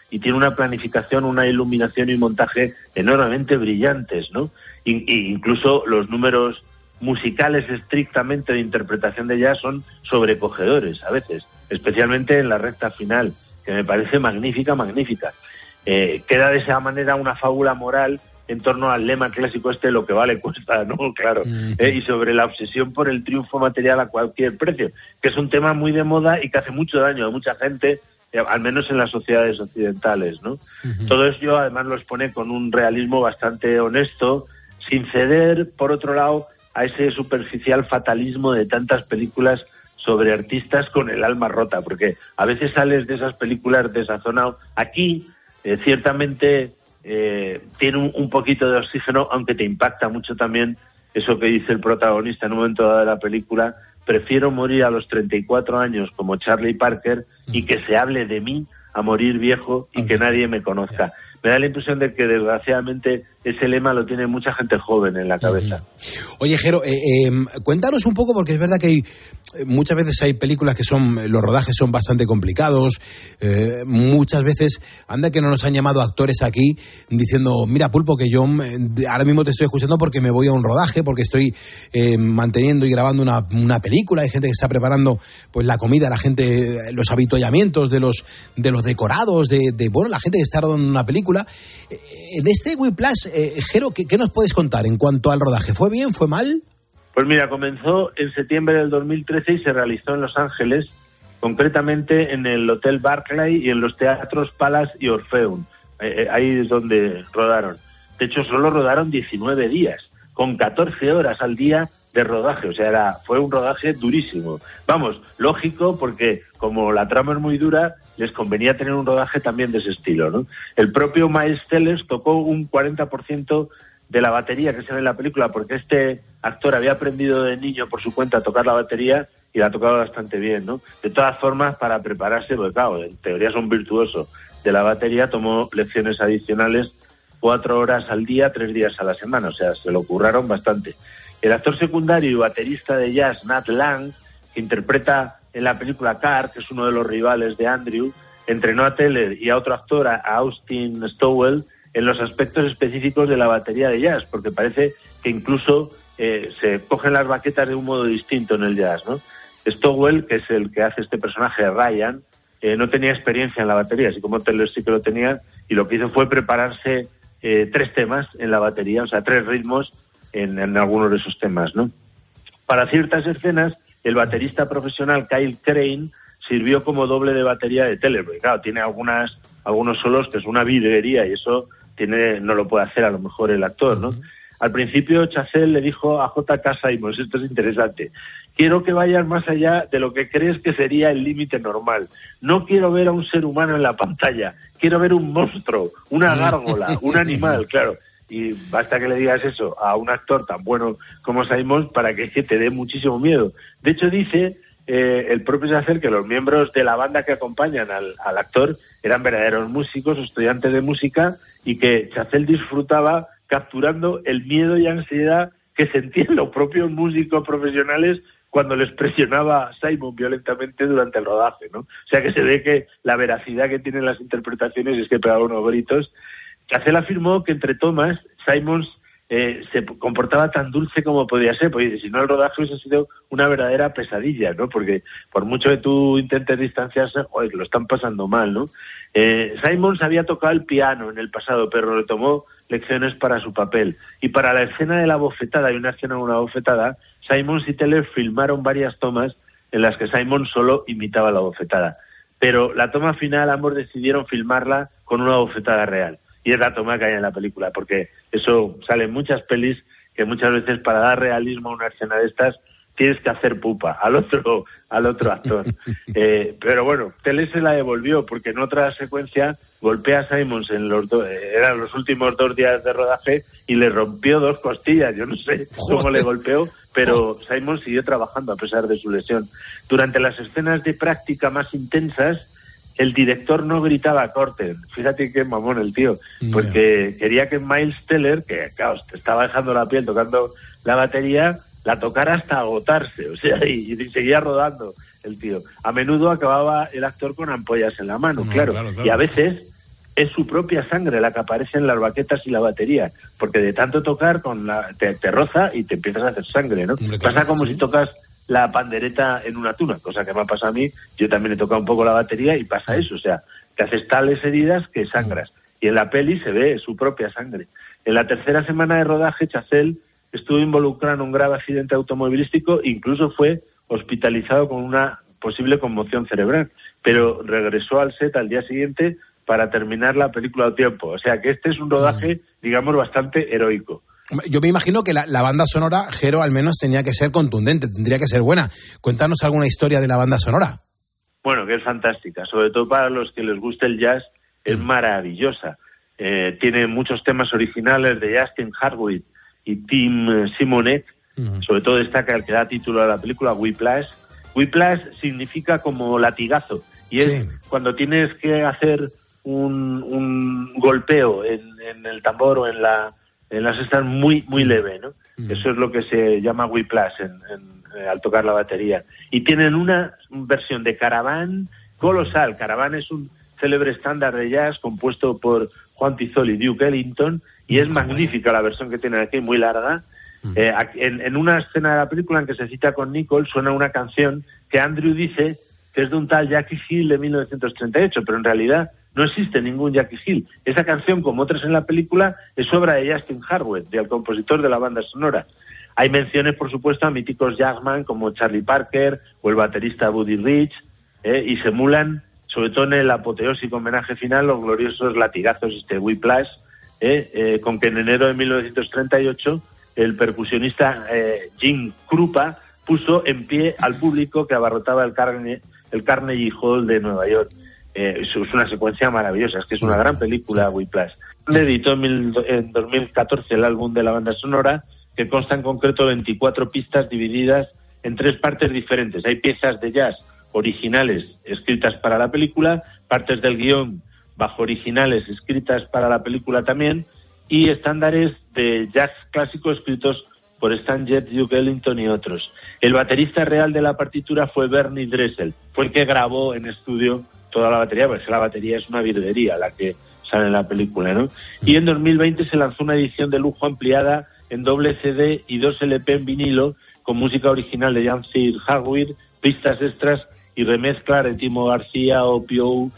y tiene una planificación, una iluminación y un montaje enormemente brillantes, ¿no? Y, y incluso los números musicales estrictamente de interpretación de jazz son sobrecogedores a veces, especialmente en la recta final, que me parece magnífica, magnífica. Eh, queda de esa manera una fábula moral en torno al lema clásico este, lo que vale cuesta, ¿no? Claro. Eh, y sobre la obsesión por el triunfo material a cualquier precio, que es un tema muy de moda y que hace mucho daño a mucha gente, eh, al menos en las sociedades occidentales, ¿no? Uh-huh. Todo eso además lo expone con un realismo bastante honesto, sin ceder, por otro lado, a ese superficial fatalismo de tantas películas sobre artistas con el alma rota, porque a veces sales de esas películas desazonado. Aquí, eh, ciertamente, eh, tiene un, un poquito de oxígeno, aunque te impacta mucho también eso que dice el protagonista en un momento dado de la película: prefiero morir a los treinta y cuatro años como Charlie Parker y que se hable de mí a morir viejo y que nadie me conozca. Me da la impresión de que, desgraciadamente, ese lema lo tiene mucha gente joven en la cabeza. Oye, Jero, eh, eh, cuéntanos un poco, porque es verdad que hay, muchas veces hay películas que son, los rodajes son bastante complicados, eh, muchas veces, anda que no nos han llamado actores aquí diciendo, mira, Pulpo, que yo ahora mismo te estoy escuchando porque me voy a un rodaje, porque estoy eh, manteniendo y grabando una, una película. Hay gente que está preparando pues la comida, la gente, los avituallamientos de los, de los decorados, de, de bueno, la gente que está rodando una película. En este Whiplash, eh, Jero, ¿qué, ¿qué nos puedes contar en cuanto al rodaje? ¿Fue bien? ¿Fue mal? Pues mira, comenzó en septiembre del dos mil trece y se realizó en Los Ángeles, concretamente en el Hotel Barclay y en los teatros Palace y Orpheum. Eh, ahí es donde rodaron. De hecho, solo rodaron diecinueve días, con catorce horas al día de rodaje. O sea, era, fue un rodaje durísimo. Vamos, lógico, porque como la trama es muy dura, les convenía tener un rodaje también de ese estilo, ¿no? El propio Miles Teller tocó un cuarenta por ciento de la batería que se ve en la película, porque este actor había aprendido de niño por su cuenta a tocar la batería y la ha tocado bastante bien, ¿no? De todas formas, para prepararse, porque claro, en teoría son virtuosos de la batería, tomó lecciones adicionales cuatro horas al día, tres días a la semana, o sea, se lo curraron bastante. El actor secundario y baterista de jazz, Nat Lang, que interpreta en la película Car, que es uno de los rivales de Andrew, entrenó a Teller y a otro actor, a Austin Stowell, en los aspectos específicos de la batería de jazz, porque parece que incluso eh, se cogen las baquetas de un modo distinto en el jazz, ¿no? Stowell, que es el que hace este personaje, Ryan, eh, no tenía experiencia en la batería, así como Teller sí que lo tenía, y lo que hizo fue prepararse eh, tres temas en la batería, o sea, tres ritmos en, en algunos de esos temas, ¿no? Para ciertas escenas, el baterista profesional Kyle Crane sirvió como doble de batería de Teller, porque claro, tiene algunas, algunos solos que es una virguería y eso tiene, no lo puede hacer a lo mejor el actor, ¿no? Uh-huh. Al principio Chazelle le dijo a J K. Simmons, esto es interesante, quiero que vayas más allá de lo que crees que sería el límite normal. No quiero ver a un ser humano en la pantalla, quiero ver un monstruo, una gárgola, un animal, claro. Y basta que le digas eso a un actor tan bueno como Simmons para que, que te dé muchísimo miedo. De hecho, dice eh, el propio Chazelle que los miembros de la banda que acompañan al, al actor eran verdaderos músicos, estudiantes de música, y que Chazelle disfrutaba capturando el miedo y ansiedad que sentían los propios músicos profesionales cuando les presionaba Simon violentamente durante el rodaje, ¿no? O sea que se ve que la veracidad que tienen las interpretaciones es que pegaba unos gritos. Chazelle afirmó que entre tomas Simmons eh, se comportaba tan dulce como podía ser, porque si no el rodaje hubiese sido una verdadera pesadilla, ¿no? Porque por mucho que tú intentes distanciarse, joder, lo están pasando mal, ¿no? Eh, Simmons había tocado el piano en el pasado, pero retomó lecciones para su papel. Y para la escena de la bofetada, hay una escena de una bofetada, Simmons y Teller filmaron varias tomas en las que Simmons solo imitaba la bofetada. Pero la toma final ambos decidieron filmarla con una bofetada real. Y es la toma que hay en la película, porque eso sale en muchas pelis, que muchas veces para dar realismo a una escena de estas tienes que hacer pupa al otro al otro actor. Eh, pero bueno, Teller se la devolvió, porque en otra secuencia golpea a Simmons en los do- eran los últimos dos días de rodaje y le rompió dos costillas. Yo no sé cómo le golpeó, pero Simmons siguió trabajando a pesar de su lesión. Durante las escenas de práctica más intensas, el director no gritaba corten. Fíjate qué mamón el tío, porque quería que Miles Teller, que claro, te estaba dejando la piel tocando la batería, la tocara hasta agotarse, o sea, y, y seguía rodando el tío. A menudo acababa el actor con ampollas en la mano, no, claro. Claro, claro, y a veces es su propia sangre la que aparece en las baquetas y la batería, porque de tanto tocar con la, te, te roza y te empiezas a hacer sangre, ¿no? Hombre, claro, pasa como ¿sí? si tocas la pandereta en una tuna, cosa que me ha pasado a mí. Yo también he tocado un poco la batería y pasa eso, o sea, te haces tales heridas que sangras. Y en la peli se ve su propia sangre. En la tercera semana de rodaje, Chazelle estuvo involucrado en un grave accidente automovilístico, incluso fue hospitalizado con una posible conmoción cerebral, pero regresó al set al día siguiente para terminar la película a tiempo. O sea que este es un rodaje, digamos, bastante heroico. Yo me imagino que la, la banda sonora, Jero, al menos tenía que ser contundente, tendría que ser buena. Cuéntanos alguna historia de la banda sonora. Bueno, que es fantástica, sobre todo para los que les guste el jazz, es mm. maravillosa. Eh, tiene muchos temas originales de Justin Hardwick y Tim Simonet, mm. sobre todo destaca el que da título a la película, Whiplash. Whiplash significa como latigazo, y es sí. cuando tienes que hacer un, un golpeo en, en el tambor o en la en las estas muy muy leve, ¿no? Mm. Eso es lo que se llama whiplash en, en, al tocar la batería. Y tienen una versión de Caravan colosal. Caravan es un célebre estándar de jazz compuesto por Juan Pizzol y Duke Ellington, y es magnífica la versión que tienen aquí, muy larga. Mm. Eh, en, en una escena de la película en que se cita con Nicole, suena una canción que Andrew dice que es de un tal Jackie Hill de mil novecientos treinta y ocho, pero en realidad no existe ningún Jackie Hill. Esa canción, como otras en la película, es obra de Justin Hardwick, del compositor de la banda sonora. Hay menciones, por supuesto, a míticos jazzman como Charlie Parker o el baterista Buddy Rich, eh, y se emulan, sobre todo en el apoteósico homenaje final, los gloriosos latigazos este Whiplash, eh, eh, con que en enero de mil novecientos treinta y ocho el percusionista eh, Jim Krupa puso en pie al público que abarrotaba el, Carne, el Carnegie Hall de Nueva York. Eh, es una secuencia maravillosa, es que es una gran película, Whiplash. Le editó en, mil, en dos mil catorce el álbum de la banda sonora, que consta en concreto veinticuatro pistas divididas en tres partes diferentes. Hay piezas de jazz originales escritas para la película, partes del guión bajo originales escritas para la película también, y estándares de jazz clásico escritos por Stan Getz, Duke Ellington y otros. El baterista real de la partitura fue Bernie Dressel, fue el que grabó en estudio toda la batería, porque la batería es una virguería la que sale en la película, ¿no? Y en dos mil veinte se lanzó una edición de lujo ampliada en doble C D y dos L P en vinilo, con música original de Justin Hardwick, pistas extras y remezclas de Timo García, O P O,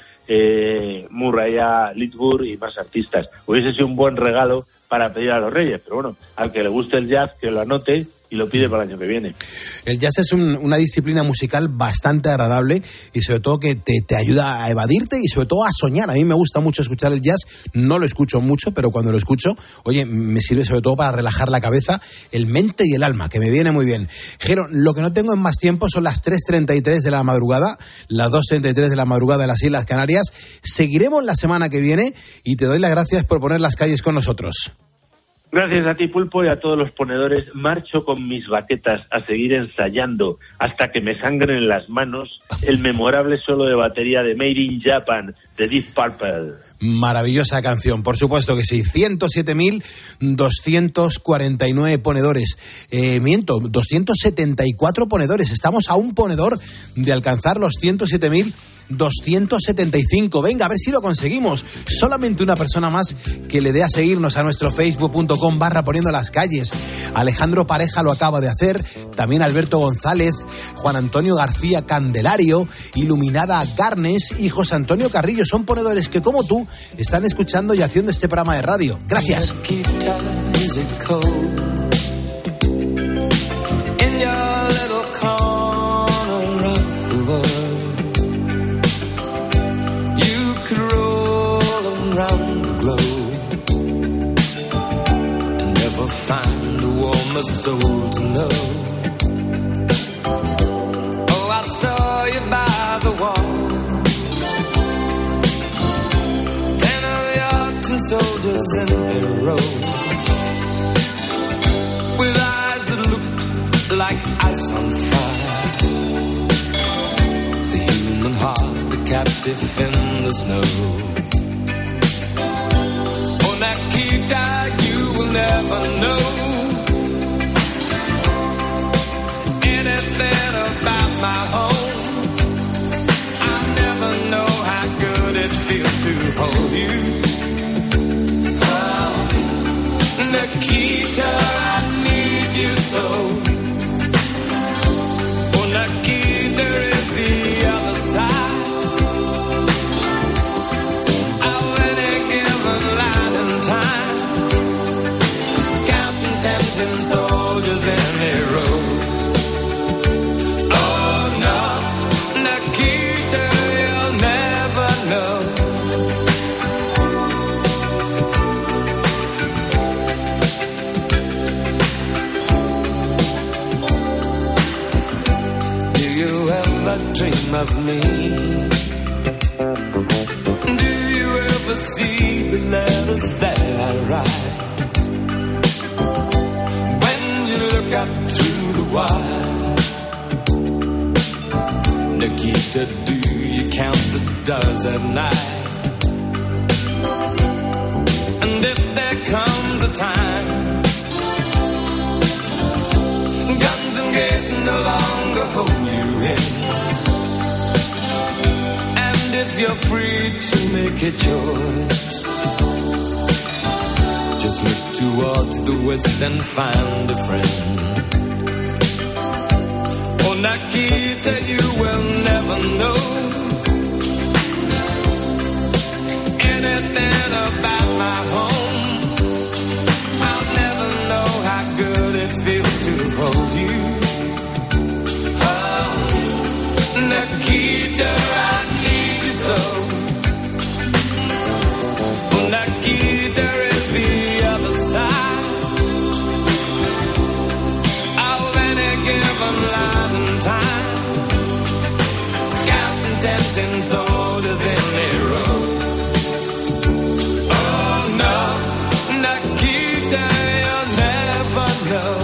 eh, Murraya Litwood y más artistas. Hubiese sido un buen regalo para pedir a los Reyes, pero bueno, al que le guste el jazz, que lo anote y lo pide para el año que viene. El jazz es un, una disciplina musical bastante agradable y sobre todo que te, te ayuda a evadirte y sobre todo a soñar. A mí me gusta mucho escuchar el jazz, no lo escucho mucho, pero cuando lo escucho, oye, me sirve sobre todo para relajar la cabeza, el mente y el alma, que me viene muy bien. Jero, lo que no tengo en más tiempo son las tres treinta y tres de la madrugada, las dos treinta y tres de la madrugada de las Islas Canarias. Seguiremos la semana que viene y te doy las gracias por poner las calles con nosotros. Gracias a ti, Pulpo, y a todos los ponedores. Marcho con mis baquetas a seguir ensayando hasta que me sangren en las manos el memorable solo de batería de Made in Japan de Deep Purple. Maravillosa canción, por supuesto que sí. ciento siete mil doscientos cuarenta y nueve ponedores. Eh, miento, doscientos setenta y cuatro ponedores. Estamos a un ponedor de alcanzar los ciento siete mil doscientos setenta y cinco. Venga, a ver si lo conseguimos. Solamente una persona más que le dé a seguirnos a nuestro facebook punto com barra poniendo las calles. Alejandro Pareja lo acaba de hacer, también Alberto González, Juan Antonio García Candelario, Iluminada Garnes y José Antonio Carrillo. Son ponedores que, como tú, están escuchando y haciendo este programa de radio. Gracias. Around the globe and never find a warmer soul to know. Oh, I saw you by the wall, ten of your tin soldiers in their row, with eyes that look like ice on fire, the human heart, the captive in the snow. Nikita, you will never know anything about my home. I never know how good it feels to hold you. dream of me? Do you ever see the letters that I write? When you look up through the wire, Nikita, do you count the stars at night? And if there comes a time guns and gates no longer hold you in, and if you're free to make a choice, just look towards the west and find a friend. Oh, Nikita, you will never know anything about my home. I'll never know how good it feels to hold you. Oh, Nikita, I need you so. Nikita is the other side of any given line and time, counting tempting soldiers in their row. Oh no, Nikita, you'll never know.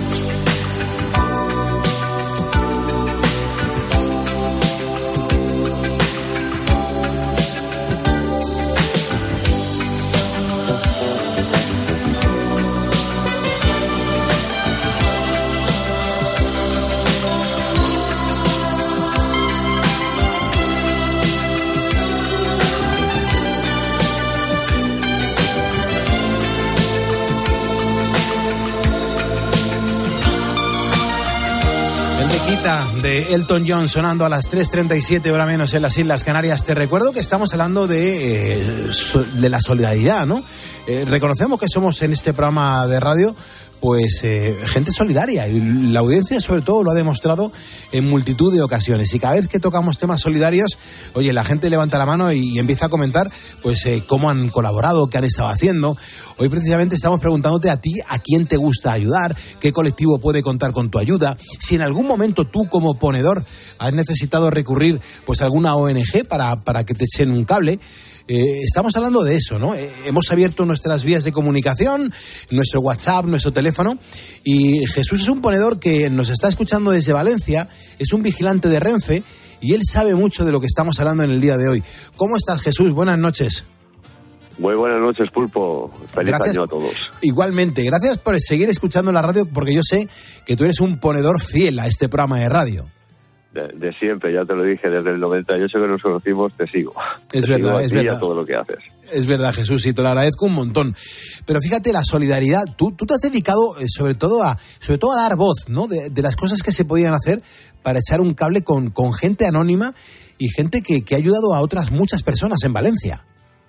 De Elton John sonando a las tres treinta y siete, hora menos en las Islas Canarias. Te recuerdo que estamos hablando de, eh, de la solidaridad, ¿no? Eh, reconocemos que somos en este programa de radio pues eh, gente solidaria, y la audiencia sobre todo lo ha demostrado en multitud de ocasiones, y cada vez que tocamos temas solidarios, oye, la gente levanta la mano y, y empieza a comentar pues eh, cómo han colaborado, qué han estado haciendo. Hoy precisamente estamos preguntándote a ti a quién te gusta ayudar, qué colectivo puede contar con tu ayuda, si en algún momento tú como ponedor has necesitado recurrir pues a alguna O N G para, para que te echen un cable. Eh, estamos hablando de eso, ¿no? Eh, hemos abierto nuestras vías de comunicación, nuestro WhatsApp, nuestro teléfono, y Jesús es un ponedor que nos está escuchando desde Valencia, es un vigilante de Renfe, y él sabe mucho de lo que estamos hablando en el día de hoy. ¿Cómo estás, Jesús? Buenas noches. Muy buenas noches, Pulpo. Feliz Gracias. año a todos. Igualmente, gracias por seguir escuchando la radio, porque yo sé que tú eres un ponedor fiel a este programa de radio. De, de siempre, ya te lo dije, desde el noventa y ocho que nos conocimos, te sigo. Es te verdad, sigo es a ti y verdad. a todo lo que haces. Es verdad, Jesús, y te lo agradezco un montón. Pero fíjate, la solidaridad, tú, tú te has dedicado eh, sobre todo a sobre todo a dar voz, ¿no? De, de las cosas que se podían hacer para echar un cable con, con gente anónima y gente que, que ha ayudado a otras muchas personas en Valencia.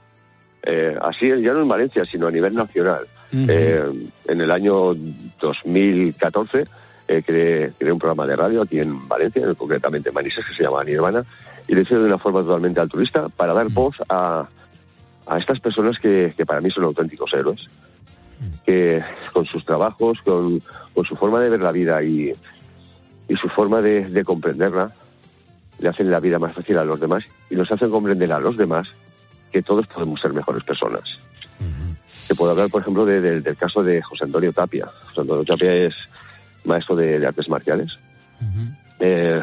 Eh, así es, ya no en Valencia, sino a nivel nacional. Uh-huh. Eh, en el año dos mil catorce eh, creé, creé un programa de radio aquí en Valencia, concretamente en Manises, que se llama Nirvana, y lo hice de una forma totalmente altruista para dar uh-huh. voz a, a estas personas que, que para mí son auténticos héroes, uh-huh. que con sus trabajos, con, con su forma de ver la vida y, y su forma de, de comprenderla, le hacen la vida más fácil a los demás y nos hacen comprender a los demás que todos podemos ser mejores personas. Uh-huh. Se puede hablar, por ejemplo, de, de, del caso de José Antonio Tapia. José Antonio Tapia es maestro de, de artes marciales. Uh-huh. Eh,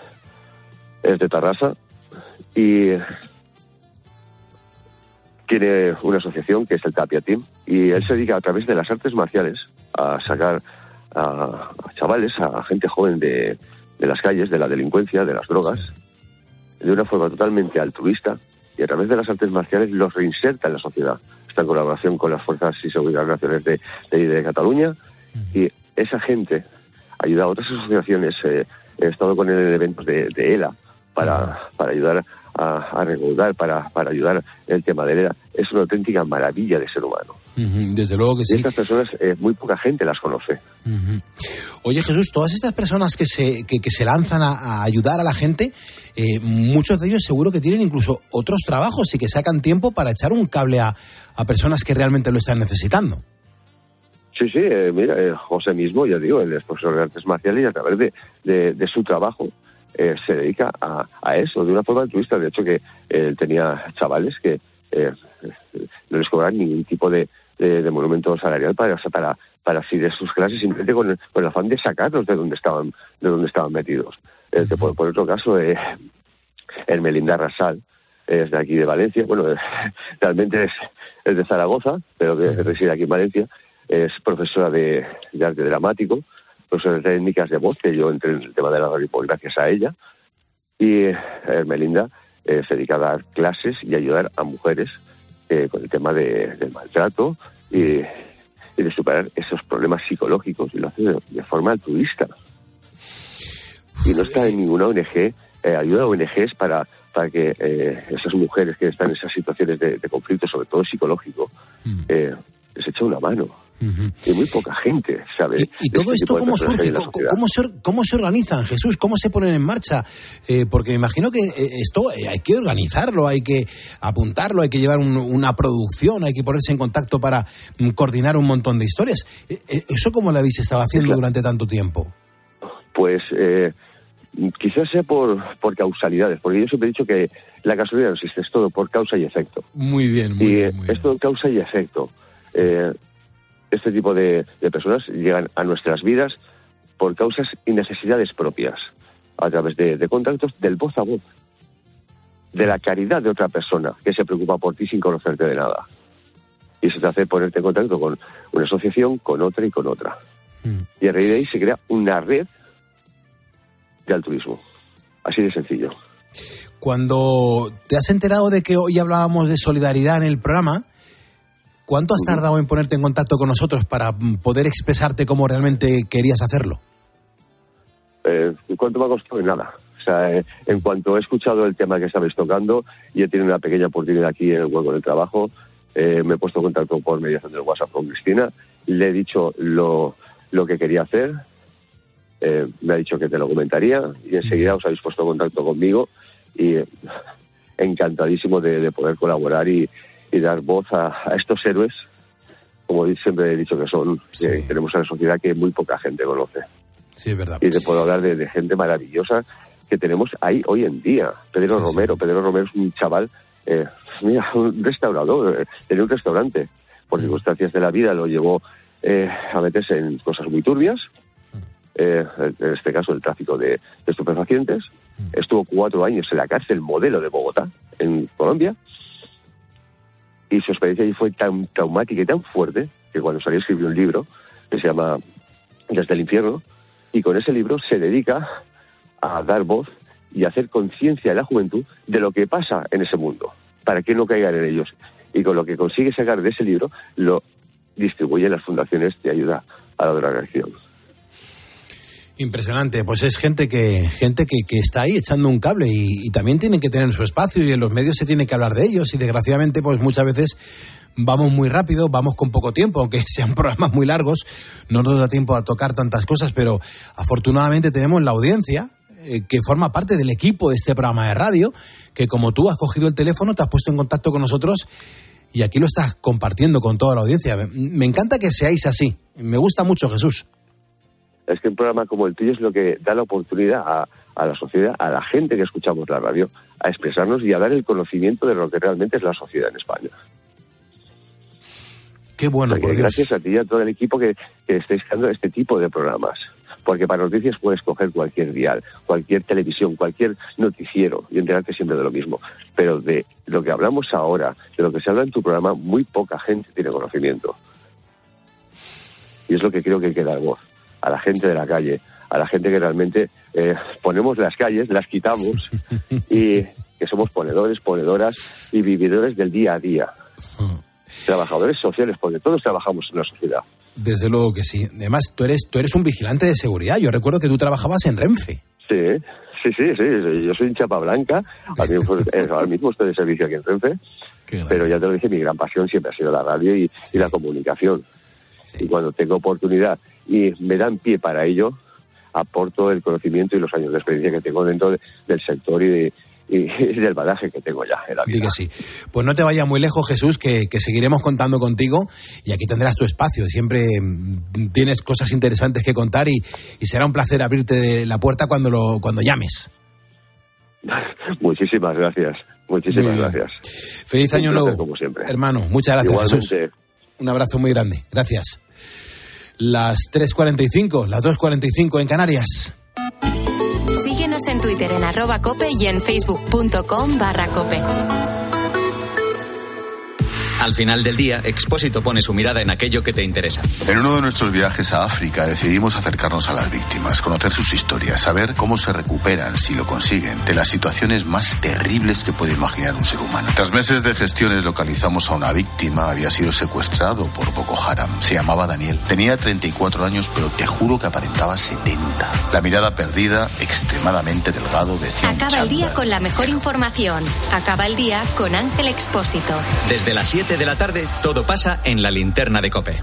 es de Tarrasa y tiene una asociación que es el Tapia Team, y él se dedica a través de las artes marciales a sacar a, a chavales, a gente joven de, de las calles, de la delincuencia, de las drogas, de una forma totalmente altruista, y a través de las artes marciales los reinserta en la sociedad. Está en colaboración con las Fuerzas y Seguridad Nacionales de, de, de Cataluña, uh-huh. y esa gente ayuda a otras asociaciones. Eh, he estado con él en eventos de, de E L A para, uh-huh. para ayudar a, a recaudar, para, para ayudar en el tema de E L A. Es una auténtica maravilla de ser humano. Uh-huh. Desde luego que sí. Y estas personas, eh, muy poca gente las conoce. Uh-huh. Oye, Jesús, todas estas personas que se, que, que se lanzan a, a ayudar a la gente, eh, muchos de ellos seguro que tienen incluso otros trabajos y que sacan tiempo para echar un cable a, a personas que realmente lo están necesitando. Sí, sí, eh, mira, eh, José mismo, ya digo, él es profesor de artes marciales, y a través de, de, de su trabajo eh, se dedica a, a eso de una forma altruista. De hecho, que él tenía chavales que eh, no les cobraban ningún tipo de, de, de monumento salarial para, para, para asistir a sus clases, simplemente con el, con el afán de sacarlos de donde estaban, de donde estaban metidos. Eh, por, por otro caso, eh, Hermelinda Rasal, es de aquí de Valencia, bueno, realmente es, es de Zaragoza, pero que reside aquí en Valencia, es profesora de, de arte dramático, profesora de técnicas de voz, que yo entré en el tema de la radio gracias a ella, y eh, Hermelinda eh, se dedica a dar clases y ayudar a mujeres eh, con el tema de, del maltrato y, y de superar esos problemas psicológicos, y lo hace de, de forma altruista. Y no está en ninguna O N G, eh, ayuda a O N Ges para para que eh, esas mujeres que están en esas situaciones de, de conflicto, sobre todo psicológico, eh, les eche una mano. Uh-huh. Y muy poca gente sabe. ¿Y, y todo este esto cómo surge? ¿Cómo, cómo, se, ¿Cómo se organizan, Jesús? ¿Cómo se ponen en marcha? Eh, porque me imagino que esto eh, hay que organizarlo, hay que apuntarlo, hay que llevar un, una producción, hay que ponerse en contacto para um, coordinar un montón de historias. Eh, ¿Eso cómo lo habéis estado haciendo claro. durante tanto tiempo? Pues... Eh, Quizás sea por, por causalidades, porque yo siempre he dicho que la casualidad no existe, es todo por causa y efecto. Muy bien, muy y bien. Muy es todo causa y efecto. Eh, este tipo de, de personas llegan a nuestras vidas por causas y necesidades propias, a través de, de contactos del voz a voz, de la caridad de otra persona que se preocupa por ti sin conocerte de nada. Y eso te hace ponerte en contacto con una asociación, con otra y con otra. Mm. Y a raíz de ahí se crea una red de altruismo. Así de sencillo. Cuando te has enterado de que hoy hablábamos de solidaridad en el programa, ¿cuánto has uh-huh. tardado en ponerte en contacto con nosotros para poder expresarte como realmente querías hacerlo? Eh, ¿Cuánto me ha costado? Nada. O sea, eh, en cuanto he escuchado el tema que estabais tocando y he tenido una pequeña oportunidad aquí en el hueco del trabajo, eh, me he puesto en contacto por mediación del WhatsApp con Cristina, le he dicho lo, lo que quería hacer. Eh, me ha dicho que te lo comentaría y enseguida os habéis puesto en contacto conmigo y eh, encantadísimo de, de poder colaborar y, y dar voz a, a estos héroes, como siempre he dicho que son, sí. que tenemos en la sociedad que muy poca gente conoce. Sí, es verdad. Y te puedo hablar de, de gente maravillosa que tenemos ahí hoy en día. Pedro sí, Romero, sí. Pedro Romero es un chaval, eh, mira, un restaurador, eh, tenía un restaurante, por sí. circunstancias de la vida lo llevó eh, a meterse en cosas muy turbias. Eh, en este caso el tráfico de, de estupefacientes, estuvo cuatro años en la cárcel modelo de Bogotá, en Colombia, y su experiencia allí fue tan traumática y tan fuerte que cuando salió escribió un libro que se llama Desde el infierno, y con ese libro se dedica a dar voz y a hacer conciencia de la juventud de lo que pasa en ese mundo, para que no caigan en ellos, y con lo que consigue sacar de ese libro lo distribuye en las fundaciones de ayuda a la drogadicción. Impresionante, pues es gente que gente que, que está ahí echando un cable y, y también tienen que tener su espacio y en los medios se tiene que hablar de ellos y desgraciadamente pues muchas veces vamos muy rápido, vamos con poco tiempo, aunque sean programas muy largos, no nos da tiempo a tocar tantas cosas, pero afortunadamente tenemos la audiencia eh, que forma parte del equipo de este programa de radio, que como tú has cogido el teléfono, te has puesto en contacto con nosotros y aquí lo estás compartiendo con toda la audiencia. Me, me encanta que seáis así, me gusta mucho, Jesús. Es que un programa como el tuyo es lo que da la oportunidad a, a la sociedad, a la gente que escuchamos la radio, a expresarnos y a dar el conocimiento de lo que realmente es la sociedad en España. Qué bueno, por Dios. Gracias a ti y a todo el equipo que, que estáis creando este tipo de programas. Porque para noticias puedes coger cualquier dial, cualquier televisión, cualquier noticiero y enterarte siempre de lo mismo. Pero de lo que hablamos ahora, de lo que se habla en tu programa, muy poca gente tiene conocimiento. Y es lo que creo que hay que dar voz a la gente de la calle, a la gente que realmente eh, ponemos las calles, las quitamos y que somos ponedores, ponedoras y vividores del día a día. Trabajadores sociales, porque todos trabajamos en la sociedad. Desde luego que sí. Además, tú eres, tú eres un vigilante de seguridad. Yo recuerdo que tú trabajabas en Renfe. Sí, sí, sí, sí. Yo soy un chapa blanca. A mí, pues, ahora mismo estoy de servicio aquí en Renfe. Pero ya te lo dije, mi gran pasión siempre ha sido la radio y, sí. y la comunicación. Sí. Y cuando tengo oportunidad y me dan pie para ello, aporto el conocimiento y los años de experiencia que tengo dentro de, del sector y, de, y, y del bagaje que tengo ya en la vida. Diga sí. Pues no te vayas muy lejos, Jesús, que, que seguiremos contando contigo y aquí tendrás tu espacio. Siempre tienes cosas interesantes que contar y, y será un placer abrirte la puerta cuando, lo, cuando llames. Muchísimas gracias. Muchísimas gracias. Feliz año Un placer, nuevo, como siempre. hermano. Muchas gracias, Igualmente. Jesús. Un abrazo muy grande. Gracias. Las tres cuarenta y cinco, las dos cuarenta y cinco en Canarias. Síguenos en Twitter en arroba cope y en facebook.com barra cope. Al final del día, Expósito pone su mirada en aquello que te interesa. En uno de nuestros viajes a África decidimos acercarnos a las víctimas, conocer sus historias, saber cómo se recuperan, si lo consiguen, de las situaciones más terribles que puede imaginar un ser humano. Tras meses de gestiones localizamos a una víctima, había sido secuestrado por Boko Haram. Se llamaba Daniel. Tenía treinta y cuatro años, pero te juro que aparentaba setenta. La mirada perdida, extremadamente delgado, vestía un Acaba el día chándal. con la mejor información. Acaba el día con Ángel Expósito. Desde las siete de la tarde, todo pasa en la linterna de COPE.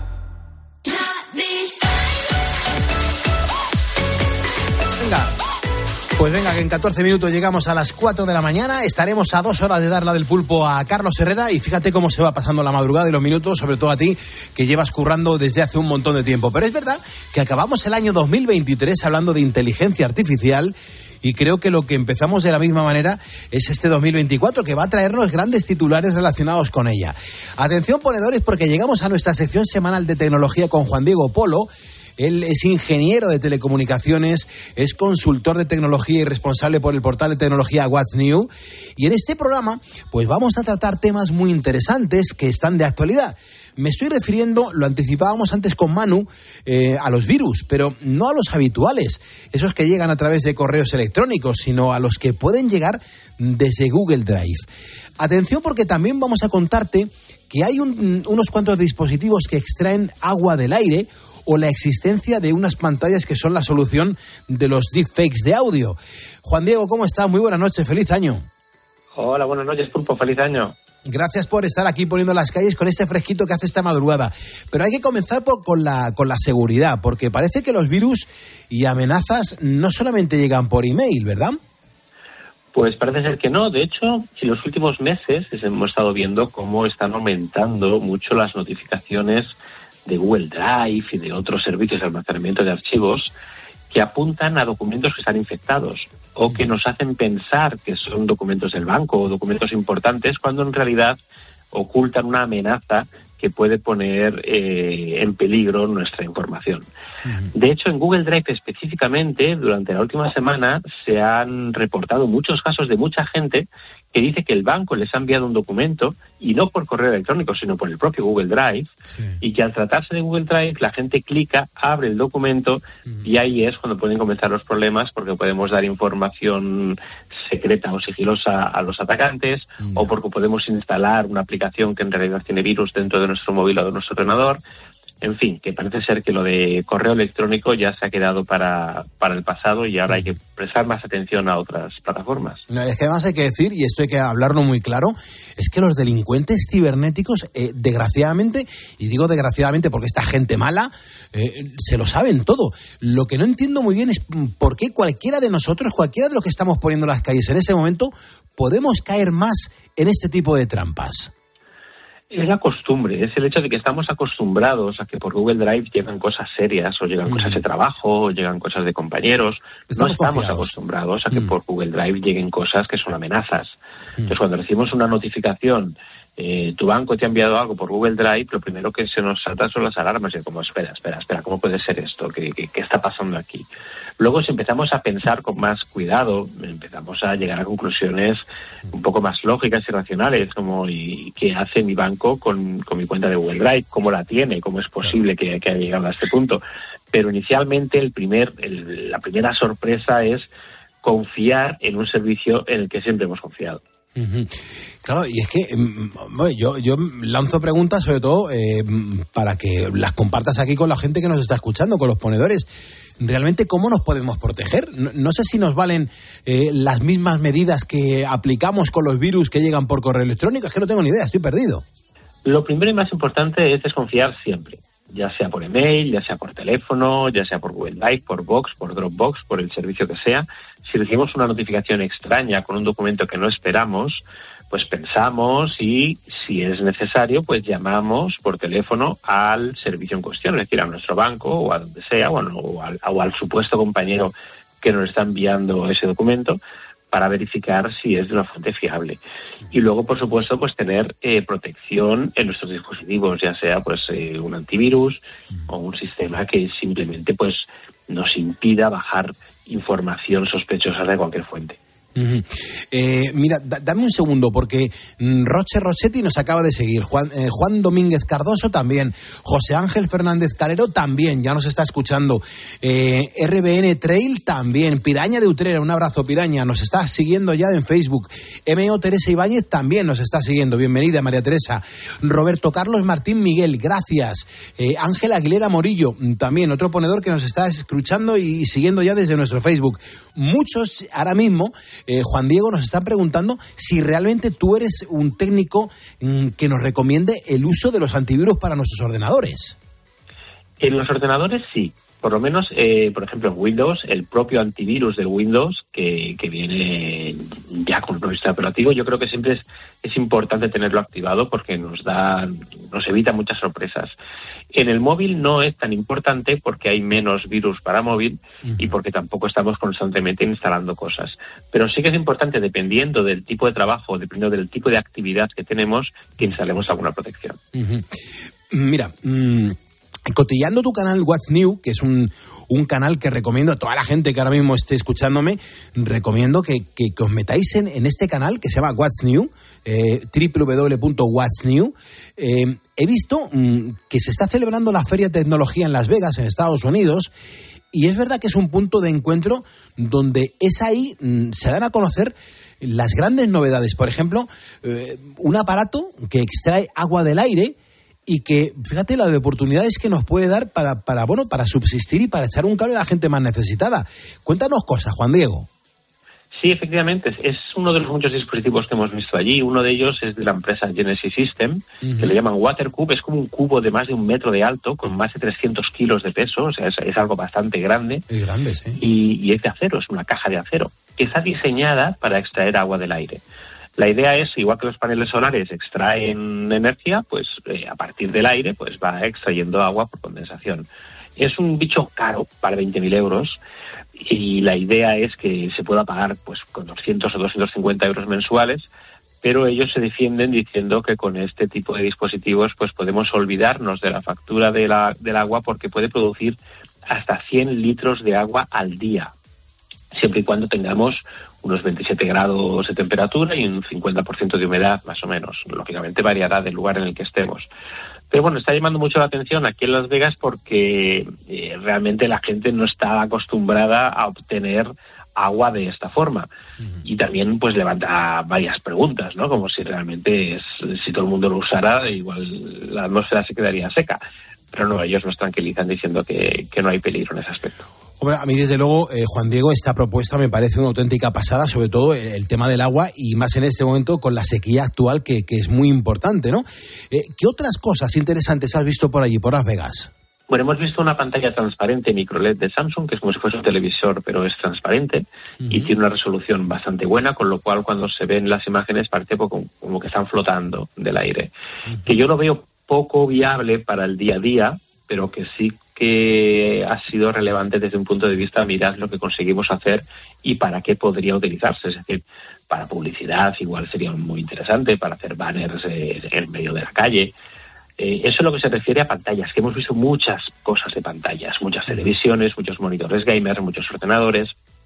Venga, pues venga, que en catorce minutos llegamos a las cuatro de la mañana. Estaremos a dos horas de dar la del pulpo a Carlos Herrera y fíjate cómo se va pasando la madrugada y los minutos, sobre todo a ti, que llevas currando desde hace un montón de tiempo. Pero es verdad que acabamos el año dos mil veintitrés hablando de inteligencia artificial. Y creo que lo que empezamos de la misma manera es este dos mil veinticuatro, que va a traernos grandes titulares relacionados con ella. Atención, ponedores, porque llegamos a nuestra sección semanal de tecnología con Juan Diego Polo. Él es ingeniero de telecomunicaciones, es consultor de tecnología y responsable por el portal de tecnología What's New. Y en este programa, pues vamos a tratar temas muy interesantes que están de actualidad. Me estoy refiriendo, lo anticipábamos antes con Manu, eh, a los virus, pero no a los habituales, esos que llegan a través de correos electrónicos, sino a los que pueden llegar desde Google Drive. Atención, porque también vamos a contarte que hay un, unos cuantos dispositivos que extraen agua del aire o la existencia de unas pantallas que son la solución de los deepfakes de audio. Juan Diego, ¿cómo estás? Muy buenas noches, feliz año. Hola, buenas noches, Pulpo, feliz año. Gracias por estar aquí poniendo las calles con este fresquito que hace esta madrugada. Pero hay que comenzar por, con, la, con la seguridad, porque parece que los virus y amenazas no solamente llegan por email, ¿verdad? Pues parece ser que no. De hecho, en los últimos meses hemos estado viendo cómo están aumentando mucho las notificaciones de Google Drive y de otros servicios de almacenamiento de archivos que apuntan a documentos que están infectados o que nos hacen pensar que son documentos del banco o documentos importantes cuando en realidad ocultan una amenaza que puede poner eh, en peligro nuestra información. De hecho, en Google Drive específicamente, durante la última semana se han reportado muchos casos de mucha gente que dice que el banco les ha enviado un documento, y no por correo electrónico, sino por el propio Google Drive, sí. Y que al tratarse de Google Drive, la gente clica, abre el documento, mm. y ahí es cuando pueden comenzar los problemas, porque podemos dar información secreta o sigilosa a los atacantes, mm. o porque podemos instalar una aplicación que en realidad tiene virus dentro de nuestro móvil o de nuestro ordenador. En fin, que parece ser que lo de correo electrónico ya se ha quedado para, para el pasado y ahora hay que prestar más atención a otras plataformas. No, es que además hay que decir, y esto hay que hablarlo muy claro, es que los delincuentes cibernéticos, eh, desgraciadamente, y digo desgraciadamente porque esta gente mala, eh, se lo saben todo. Lo que no entiendo muy bien es por qué cualquiera de nosotros, cualquiera de los que estamos poniendo las calles en ese momento, podemos caer más en este tipo de trampas. Es la costumbre, es el hecho de que estamos acostumbrados a que por Google Drive llegan cosas serias, o llegan mm. cosas de trabajo, o llegan cosas de compañeros. Estamos no estamos confiados. acostumbrados a que mm. por Google Drive lleguen cosas que son amenazas. Mm. Entonces, cuando recibimos una notificación, eh, tu banco te ha enviado algo por Google Drive, lo primero que se nos salta son las alarmas, y como, espera, espera, espera, ¿cómo puede ser esto? ¿Qué, qué, qué está pasando aquí? Luego, si empezamos a pensar con más cuidado, empezamos a llegar a conclusiones un poco más lógicas y racionales, como ¿y qué hace mi banco con, con mi cuenta de Google Drive? ¿Cómo la tiene? ¿Cómo es posible que, que haya llegado a este punto? Pero inicialmente el primer, el, la primera sorpresa es confiar en un servicio en el que siempre hemos confiado. Uh-huh. Claro, y es que bueno, yo, yo lanzo preguntas sobre todo eh, para que las compartas aquí con la gente que nos está escuchando, con los ponedores. ¿Realmente cómo nos podemos proteger? No, no sé si nos valen eh, las mismas medidas que aplicamos con los virus que llegan por correo electrónico. Es que no tengo ni idea, estoy perdido. Lo primero y más importante es desconfiar siempre, ya sea por email, ya sea por teléfono, ya sea por Google Drive, por Box, por Dropbox, por el servicio que sea. Si recibimos una notificación extraña con un documento que no esperamos, pues pensamos y, si es necesario, pues llamamos por teléfono al servicio en cuestión, es decir, a nuestro banco o a donde sea, o, no, o, al, o al supuesto compañero que nos está enviando ese documento, para verificar si es de una fuente fiable. Y luego, por supuesto, pues tener eh, protección en nuestros dispositivos, ya sea pues eh, un antivirus o un sistema que simplemente pues nos impida bajar información sospechosa de cualquier fuente. Uh-huh. Eh, mira, d- dame un segundo porque mm, Roche Rochetti nos acaba de seguir, Juan, eh, Juan Domínguez Cardoso también, José Ángel Fernández Calero también, ya nos está escuchando, eh, R B N Trail también, Piraña de Utrera, un abrazo Piraña, nos está siguiendo ya en Facebook, M O Teresa Ibáñez también nos está siguiendo, bienvenida María Teresa, Roberto Carlos Martín Miguel, gracias, eh, Ángel Aguilera Morillo, también otro ponedor que nos está escuchando y siguiendo ya desde nuestro Facebook. Muchos ahora mismo, eh, Juan Diego, nos están preguntando si realmente tú eres un técnico mm, que nos recomiende el uso de los antivirus para nuestros ordenadores. En los ordenadores sí, por lo menos, eh, por ejemplo, en Windows, el propio antivirus del Windows que, que viene ya con nuestro sistema operativo, yo creo que siempre es, es importante tenerlo activado porque nos da, nos evita muchas sorpresas. En el móvil no es tan importante porque hay menos virus para móvil uh-huh. y porque tampoco estamos constantemente instalando cosas. Pero sí que es importante, dependiendo del tipo de trabajo, dependiendo del tipo de actividad que tenemos, que instalemos alguna protección. Uh-huh. Mira, mmm, cotillando tu canal What's New, que es un, un canal que recomiendo a toda la gente que ahora mismo esté escuchándome, recomiendo que, que, que os metáis en, en este canal que se llama What's New, eh, doble u doble u doble u punto whats new. Eh, he visto mmm, que se está celebrando la Feria de Tecnología en Las Vegas, en Estados Unidos, y es verdad que es un punto de encuentro donde es ahí, mmm, se dan a conocer las grandes novedades. Por ejemplo, eh, un aparato que extrae agua del aire y que, fíjate, la de oportunidades que nos puede dar para, para, bueno, para subsistir y para echar un cable a la gente más necesitada. Cuéntanos cosas, Juan Diego. Sí, efectivamente, es uno de los muchos dispositivos que hemos visto allí. Uno de ellos es de la empresa Genesis System, uh-huh. que le llaman Watercube. Es como un cubo de más de un metro de alto, con más de trescientos kilos de peso, o sea, es, es algo bastante grande. Muy grande, sí. Y, y es de acero, es una caja de acero, que está diseñada para extraer agua del aire. La idea es, igual que los paneles solares extraen energía, pues eh, a partir del aire pues va extrayendo agua por condensación. Es un bicho caro, para veinte mil euros, y la idea es que se pueda pagar pues con doscientos o doscientos cincuenta euros mensuales, pero ellos se defienden diciendo que con este tipo de dispositivos pues podemos olvidarnos de la factura de la, del agua porque puede producir hasta cien litros de agua al día, siempre y cuando tengamos unos veintisiete grados de temperatura y un cincuenta por ciento de humedad, más o menos. Lógicamente variará del lugar en el que estemos. Pero bueno, está llamando mucho la atención aquí en Las Vegas porque eh, realmente la gente no está acostumbrada a obtener agua de esta forma. Uh-huh. Y también pues levanta varias preguntas, ¿no? Como si realmente, es, si todo el mundo lo usara, igual la atmósfera se quedaría seca. Pero no, ellos nos tranquilizan diciendo que, que no hay peligro en ese aspecto. Hombre, a mí desde luego, eh, Juan Diego, esta propuesta me parece una auténtica pasada, sobre todo el, el tema del agua y más en este momento con la sequía actual que, que es muy importante, ¿no? Eh, ¿Qué otras cosas interesantes has visto por allí, por Las Vegas? Bueno, hemos visto una pantalla transparente micro L E D de Samsung, que es como si fuese un televisor, pero es transparente uh-huh. y tiene una resolución bastante buena, con lo cual cuando se ven las imágenes parece como, como que están flotando del aire. Uh-huh. Que yo lo veo poco viable para el día a día, pero que sí que ha sido relevante desde un punto de vista, mirad lo que conseguimos hacer y para qué podría utilizarse. Es decir, para publicidad igual sería muy interesante, para hacer banners eh, en medio de la calle. Eh, eso es lo que se refiere a pantallas, que hemos visto muchas cosas de pantallas, muchas televisiones, muchos monitores gamers, muchos ordenadores.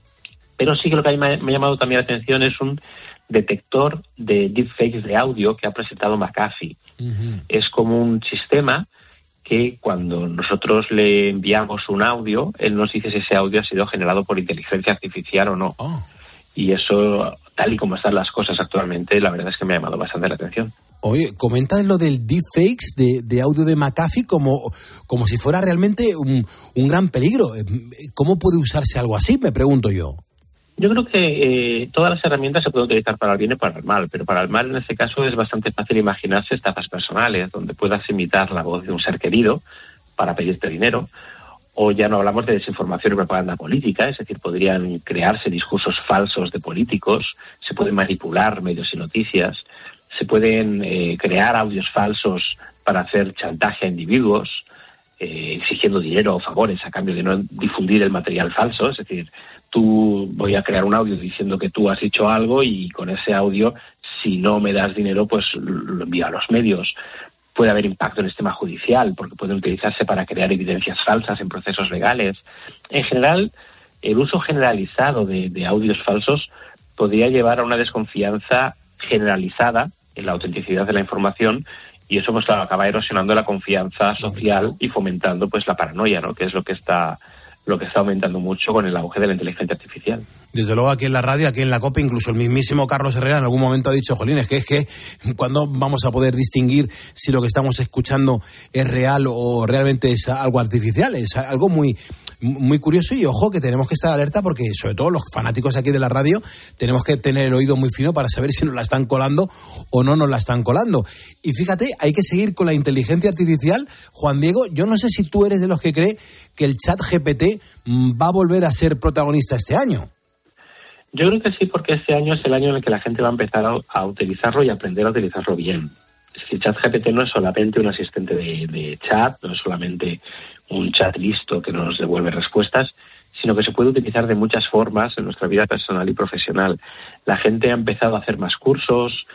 Pero sí que lo que me ha, me ha llamado también la atención es un detector de deepfakes de audio que ha presentado McAfee. Uh-huh. Es como un sistema que cuando nosotros le enviamos un audio, él nos dice si ese audio ha sido generado por inteligencia artificial o no. Oh. Y eso, tal y como están las cosas actualmente, la verdad es que me ha llamado bastante la atención. Oye, comentas lo del deepfakes de, de audio de McAfee como, como si fuera realmente un, un gran peligro. ¿Cómo puede usarse algo así? Me pregunto yo. Yo creo que eh, todas las herramientas se pueden utilizar para el bien y para el mal, pero para el mal en este caso es bastante fácil imaginarse estafas personales, donde puedas imitar la voz de un ser querido para pedirte dinero, o ya no hablamos de desinformación y propaganda política, es decir, podrían crearse discursos falsos de políticos, se pueden manipular medios y noticias, se pueden eh, crear audios falsos para hacer chantaje a individuos. eh, exigiendo dinero o favores a cambio de no difundir el material falso. Es decir, tú voy a crear un audio diciendo que tú has hecho algo y con ese audio, si no me das dinero, pues lo envío a los medios. Puede haber impacto en el sistema judicial porque pueden utilizarse para crear evidencias falsas en procesos legales. En general, el uso generalizado de, de audios falsos podría llevar a una desconfianza generalizada en la autenticidad de la información, y eso pues claro, acaba erosionando la confianza social y fomentando pues la paranoia, ¿no? Que es lo que está lo que está aumentando mucho con el auge de la inteligencia artificial. Desde luego aquí en la radio, aquí en la COPE, incluso el mismísimo Carlos Herrera en algún momento ha dicho, jolín, es que es que ¿cuándo vamos a poder distinguir si lo que estamos escuchando es real o realmente es algo artificial? Es algo muy muy curioso, y ojo que tenemos que estar alerta porque sobre todo los fanáticos aquí de la radio tenemos que tener el oído muy fino para saber si nos la están colando o no nos la están colando. Y fíjate, hay que seguir con la inteligencia artificial. Juan Diego, yo no sé si tú eres de los que cree que el chat G P T va a volver a ser protagonista este año. Yo creo que sí, porque este año es el año en el que la gente va a empezar a, a utilizarlo y aprender a utilizarlo bien. Es que ChatGPT no es solamente un asistente de, de chat, no es solamente un chat listo que nos devuelve respuestas, sino que se puede utilizar de muchas formas en nuestra vida personal y profesional. La gente ha empezado a hacer más cursos,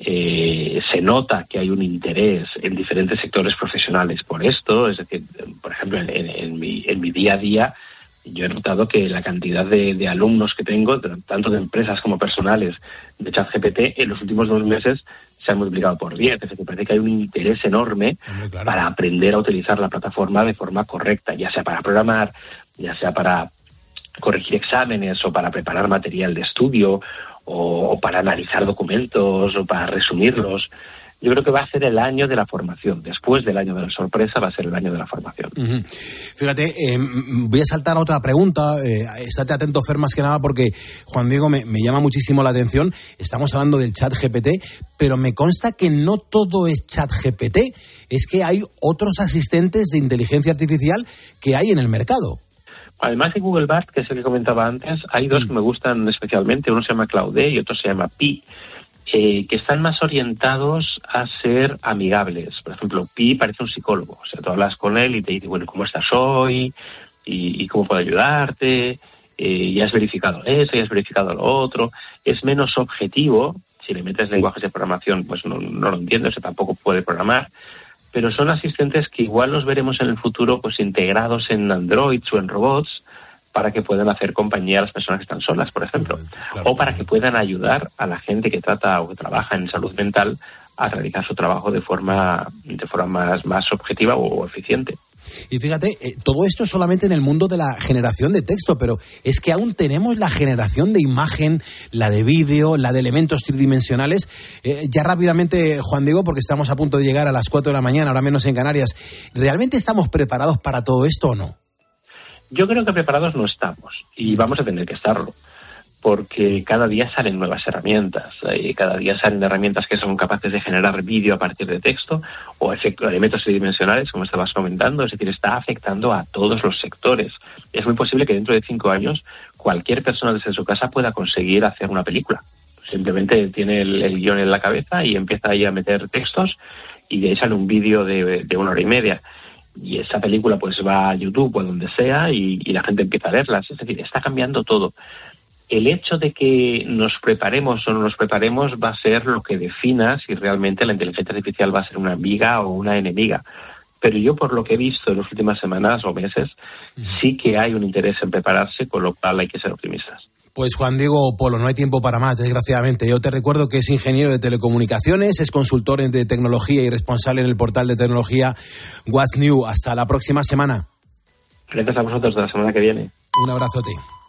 eh, se nota que hay un interés en diferentes sectores profesionales por esto. Es decir, por ejemplo, en, en, en, mi, en mi día a día, yo he notado que la cantidad de, de alumnos que tengo, tanto de empresas como personales, de ChatGPT, en los últimos dos meses se han multiplicado por diez. Es decir, parece que hay un interés enorme claro. para aprender a utilizar la plataforma de forma correcta, ya sea para programar, ya sea para corregir exámenes o para preparar material de estudio o, o para analizar documentos o para resumirlos. Yo creo que va a ser el año de la formación. Después del año de la sorpresa va a ser el año de la formación. Uh-huh. Fíjate, eh, voy a saltar a otra pregunta. Eh, estate atento, Fer, más que nada, porque Juan Diego me, me llama muchísimo la atención. Estamos hablando del chat G P T, pero me consta que no todo es chat G P T. Es que hay otros asistentes de inteligencia artificial que hay en el mercado. Además de Google Bard, que es el que comentaba antes, hay dos que me gustan especialmente. Uno se llama Claude y otro se llama Pi. Eh, que están más orientados a ser amigables. Por ejemplo, Pi parece un psicólogo. O sea, tú hablas con él y te dice, bueno, ¿cómo estás hoy? ¿Y, y cómo puedo ayudarte? Eh, ¿Ya has verificado eso? ¿Ya has verificado lo otro? Es menos objetivo. Si le metes lenguajes de programación, pues no, no lo entiende, o sea, tampoco puede programar. Pero son asistentes que igual los veremos en el futuro pues integrados en androids o en robots, para que puedan hacer compañía a las personas que están solas, por ejemplo, claro, o para que puedan ayudar a la gente que trata o que trabaja en salud mental a realizar su trabajo de forma de forma más, más objetiva o eficiente. Y fíjate, eh, todo esto solamente en el mundo de la generación de texto, pero es que aún tenemos la generación de imagen, la de vídeo, la de elementos tridimensionales. Eh, ya rápidamente, Juan Diego, porque estamos a punto de llegar a las cuatro de la mañana, ahora menos en Canarias, ¿realmente estamos preparados para todo esto o no? Yo creo que preparados no estamos y vamos a tener que estarlo, porque cada día salen nuevas herramientas, y cada día salen herramientas que son capaces de generar vídeo a partir de texto o efectos, elementos tridimensionales, como estabas comentando. Es decir, está afectando a todos los sectores. Es muy posible que dentro de cinco años cualquier persona desde su casa pueda conseguir hacer una película. Simplemente tiene el, el guión en la cabeza y empieza ahí a meter textos y de ahí sale un vídeo de, de una hora y media. Y esa película pues va a YouTube o a donde sea y, y la gente empieza a verlas. Es decir, está cambiando todo. El hecho de que nos preparemos o no nos preparemos va a ser lo que defina si realmente la inteligencia artificial va a ser una amiga o una enemiga. Pero yo, por lo que he visto en las últimas semanas o meses, sí que hay un interés en prepararse, con lo cual hay que ser optimistas. Pues Juan Diego Polo, no hay tiempo para más, desgraciadamente. Yo te recuerdo que es ingeniero de telecomunicaciones, es consultor de tecnología y responsable en el portal de tecnología What's New. Hasta la próxima semana. Gracias a vosotros, de la semana que viene. Un abrazote.